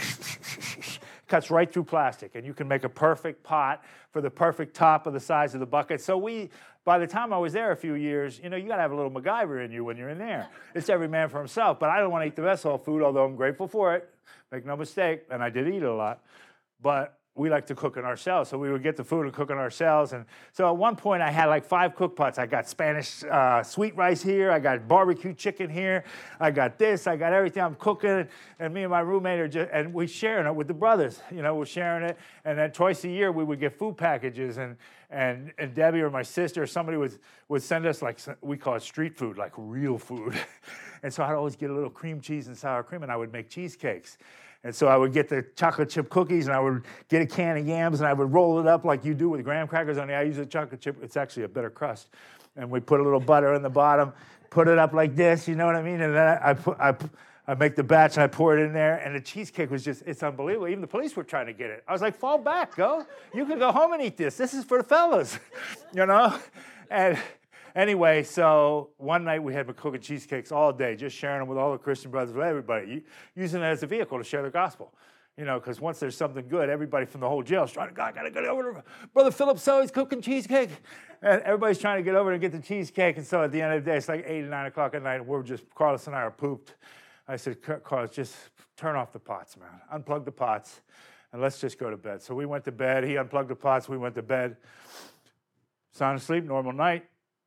cuts right through plastic, and you can make a perfect pot for the perfect top of the size of the bucket. So we, by the time I was there a few years, you know, you got to have a little MacGyver in you when you're in there. It's every man for himself, but I don't want to eat the best whole food, although I'm grateful for it. Make no mistake, and I did eat it a lot, but we like to cook in ourselves, so we would get the food and cook in ourselves. And so at one point, I had like five cook pots. I got Spanish uh, sweet rice here. I got barbecue chicken here. I got this. I got everything. I'm cooking, and me and my roommate are just, and we're sharing it with the brothers. You know, we're sharing it. And then twice a year, we would get food packages, and and and Debbie or my sister or somebody would would send us like, we call it street food, like real food. And so I'd always get a little cream cheese and sour cream, and I would make cheesecakes. And so I would get the chocolate chip cookies, and I would get a can of yams, and I would roll it up like you do with graham crackers. Only I use a chocolate chip. It's actually a better crust. And we put a little butter in the bottom, put it up like this, you know what I mean? And then I, I, put, I, I make the batch, and I pour it in there, and the cheesecake was just, it's unbelievable. Even the police were trying to get it. I was like, fall back, go. You can go home and eat this. This is for the fellas, you know? And anyway, so one night we had been cooking cheesecakes all day, just sharing them with all the Christian brothers, with everybody, using it as a vehicle to share the gospel. You know, because once there's something good, everybody from the whole jail is trying to, God, gotta get over to Brother Philip so he's cooking cheesecake. And everybody's trying to get over and get the cheesecake. And so at the end of the day, it's like eight or nine o'clock at night, and we're just, Carlos and I are pooped. I said, Carlos, just turn off the pots, man. Unplug the pots, and let's just go to bed. So we went to bed. He unplugged the pots. We went to bed. Sound asleep, normal night.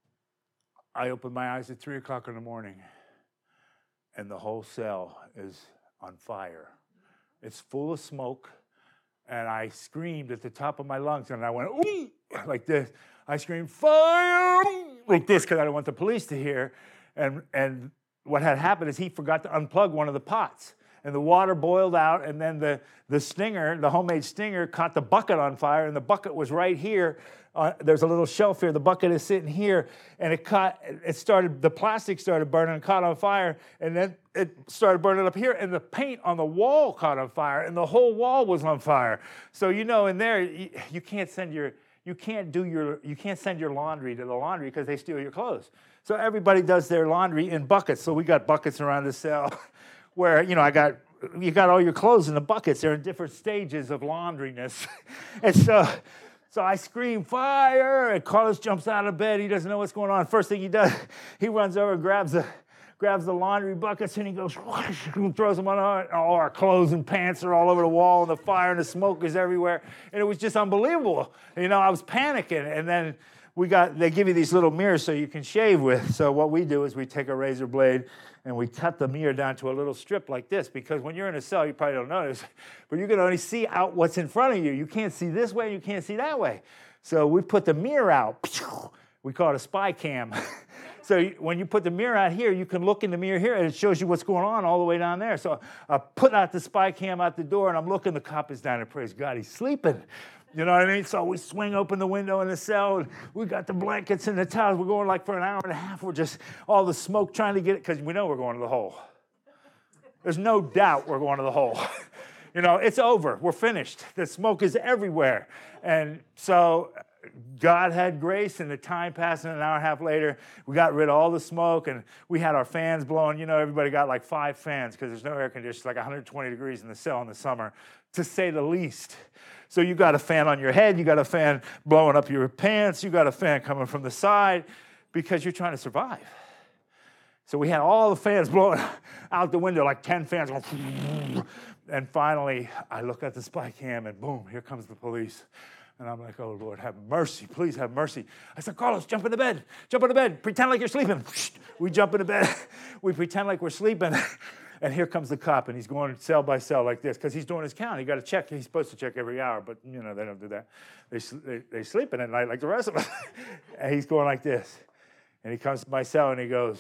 I opened my eyes at three o'clock in the morning, and the whole cell is on fire. It's full of smoke, and I screamed at the top of my lungs, and I went, ooh, like this. I screamed, fire, like this, because I didn't want the police to hear. And, and what had happened is he forgot to unplug one of the pots, and the water boiled out, and then the, the stinger, the homemade stinger, caught the bucket on fire, and the bucket was right here. Uh, there's a little shelf here. The bucket is sitting here, and it caught, it started, the plastic started burning and caught on fire, and then it started burning up here, and the paint on the wall caught on fire, and the whole wall was on fire. So, you know, in there, you, you can't send your, you can't do your, you can't send your laundry to the laundry because they steal your clothes. So everybody does their laundry in buckets. So we got buckets around the cell where, you know, I got, you got all your clothes in the buckets. They're in different stages of laundriness. And so, so I scream, fire, and Carlos jumps out of bed. He doesn't know what's going on. First thing he does, he runs over and grabs the, grabs the laundry buckets, and he goes, whoosh, and throws them on our, all our clothes and pants are all over the wall, and the fire and the smoke is everywhere. And it was just unbelievable. You know, I was panicking. And then we got, they give you these little mirrors so you can shave with. So what we do is we take a razor blade and we cut the mirror down to a little strip like this, because when you're in a cell, you probably don't notice, but you can only see out what's in front of you. You can't see this way, you can't see that way. So we put the mirror out. We call it a spy cam. So when you put the mirror out here, you can look in the mirror here, and it shows you what's going on all the way down there. So I put out the spy cam out the door, and I'm looking, the cop is down there, praise God, he's sleeping. You know what I mean? So we swing open the window in the cell, and we got the blankets and the towels. We're going like for an hour and a half. We're just all the smoke trying to get it, because we know we're going to the hole. There's no doubt we're going to the hole. You know, it's over. We're finished. The smoke is everywhere. And so God had grace, and the time passed, and an hour and a half later, we got rid of all the smoke, and we had our fans blowing. You know, everybody got like five fans because there's no air conditioning. It's like one hundred twenty degrees in the cell in the summer, to say the least. So you got a fan on your head, you got a fan blowing up your pants, you got a fan coming from the side, because you're trying to survive. So we had all the fans blowing out the window, like ten fans. And finally, I look at the spy cam, and boom, here comes the police. And I'm like, oh, Lord, have mercy. Please have mercy. I said, Carlos, jump into bed. Jump into bed. Pretend like you're sleeping. We jump into bed. We pretend like we're sleeping. And here comes the cop, and he's going cell by cell like this, because he's doing his count. He got to check. He's supposed to check every hour, but, you know, they don't do that. They, they, they sleep in at night like the rest of us. And he's going like this. And he comes to my cell, and he goes,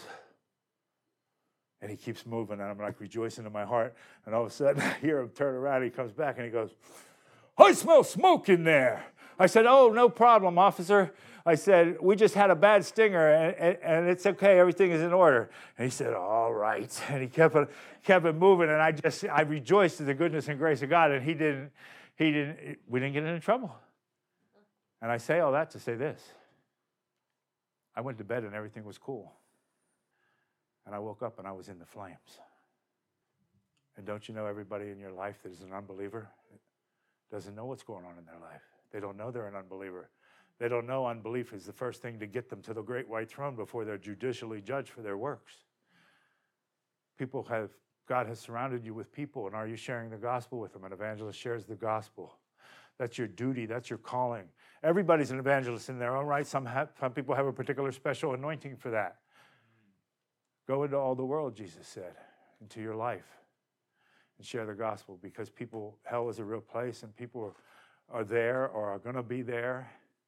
and he keeps moving, and I'm like rejoicing in my heart. And all of a sudden, I hear him turn around, and he comes back, and he goes, I smell smoke in there. I said, oh, no problem, officer. I said, we just had a bad stinger, and, and, and it's okay. Everything is in order. And he said, all right. And he kept it, kept it moving, and I just, I rejoiced in the goodness and grace of God, and he didn't, he didn't, we didn't get into trouble. And I say all that to say this. I went to bed, and everything was cool. And I woke up, and I was in the flames. And don't you know everybody in your life that is an unbeliever doesn't know what's going on in their life? They don't know they're an unbeliever. They don't know unbelief is the first thing to get them to the great white throne before they're judicially judged for their works. People have, God has surrounded you with people, and are you sharing the gospel with them? An evangelist shares the gospel. That's your duty. That's your calling. Everybody's an evangelist in their own right. Some, have, some people have a particular special anointing for that. Go into all the world, Jesus said, into your life, and share the gospel, because people, hell is a real place, and people are, are there or are going to be there.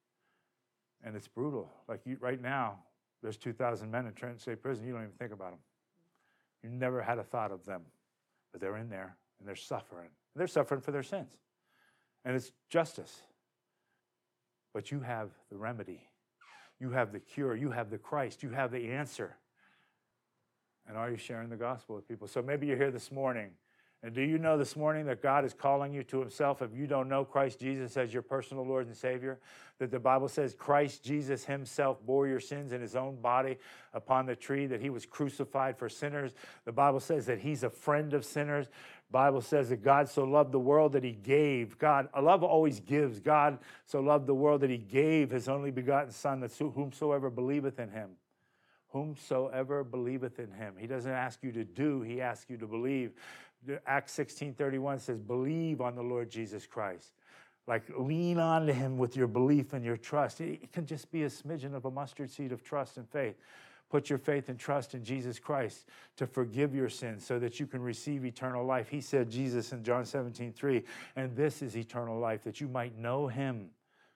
And it's brutal. Like you, right now, there's two thousand men in Trenton State Prison. You don't even think about them. You never had a thought of them. But they're in there, and they're suffering. And they're suffering for their sins. And it's justice. But you have the remedy. You have the cure. You have the Christ. You have the answer. And are you sharing the gospel with people? So maybe you're here this morning, And do you know this morning that God is calling you to himself? If you don't know Christ Jesus as your personal Lord and Savior, that the Bible says Christ Jesus himself bore your sins in his own body upon the tree, that he was crucified for sinners. The Bible says that he's a friend of sinners. The Bible says that God so loved the world that he gave. God, love always gives. God so loved the world that he gave his only begotten Son, that whomsoever believeth in him. Whomsoever believeth in him. He doesn't ask you to do, he asks you to believe. Acts sixteen thirty-one says, believe on the Lord Jesus Christ. Like lean on to him with your belief and your trust. It can just be a smidgen of a mustard seed of trust and faith. Put your faith and trust in Jesus Christ to forgive your sins so that you can receive eternal life. He said, Jesus in John seventeen three, and this is eternal life, that you might know him,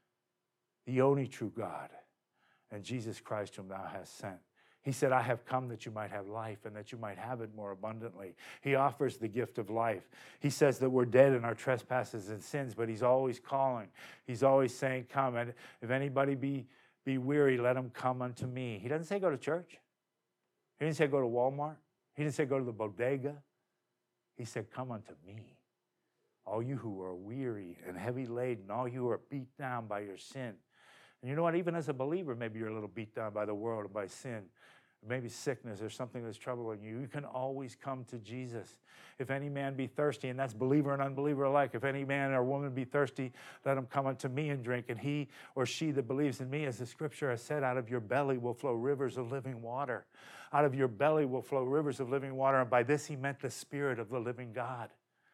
the only true God, and Jesus Christ whom thou hast sent. He said, I have come that you might have life and that you might have it more abundantly. He offers the gift of life. He says that we're dead in our trespasses and sins, but he's always calling. He's always saying, come. And if anybody be, be weary, let him come unto me. He doesn't say go to church. He didn't say go to Walmart. He didn't say go to the bodega. He said, come unto me. All you who are weary and heavy laden, all you who are beat down by your sin. And you know what? Even as a believer, maybe you're a little beat down by the world and by sin. Maybe sickness or something that's troubling you. You can always come to Jesus. If any man be thirsty, and that's believer and unbeliever alike, if any man or woman be thirsty, let him come unto me and drink. And he or she that believes in me, as the scripture has said, out of your belly will flow rivers of living water. Out of your belly will flow rivers of living water. And by this he meant the Spirit of the living God.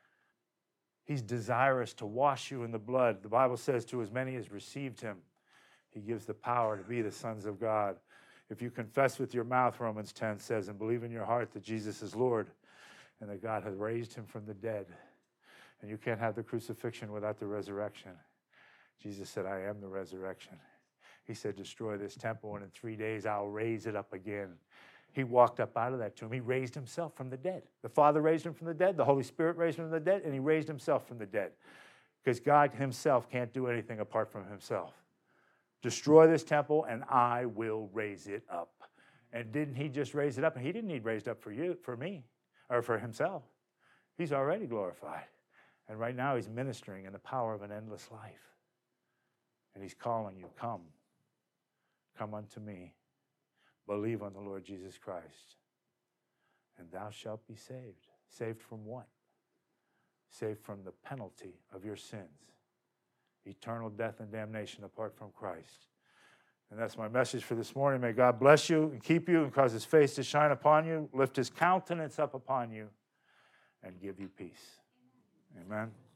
He's desirous to wash you in the blood. The Bible says to as many as received him, he gives the power to be the sons of God. If you confess with your mouth, Romans ten says, and believe in your heart that Jesus is Lord and that God has raised him from the dead. And you can't have the crucifixion without the resurrection. Jesus said, I am the resurrection. He said, destroy this temple, and in three days I'll raise it up again. He walked up out of that tomb. He raised himself from the dead. The Father raised him from the dead. The Holy Spirit raised him from the dead, and he raised himself from the dead. Because God himself can't do anything apart from himself. Destroy this temple, and I will raise it up. And didn't he just raise it up? And he didn't need raised up for you, for me, or for himself. He's already glorified. And right now he's ministering in the power of an endless life. And he's calling you, come. Come unto me. Believe on the Lord Jesus Christ. And thou shalt be saved. Saved from what? Saved from the penalty of your sins. Eternal death and damnation apart from Christ. And that's my message for this morning. May God bless you and keep you and cause his face to shine upon you, lift his countenance up upon you, and give you peace. Amen.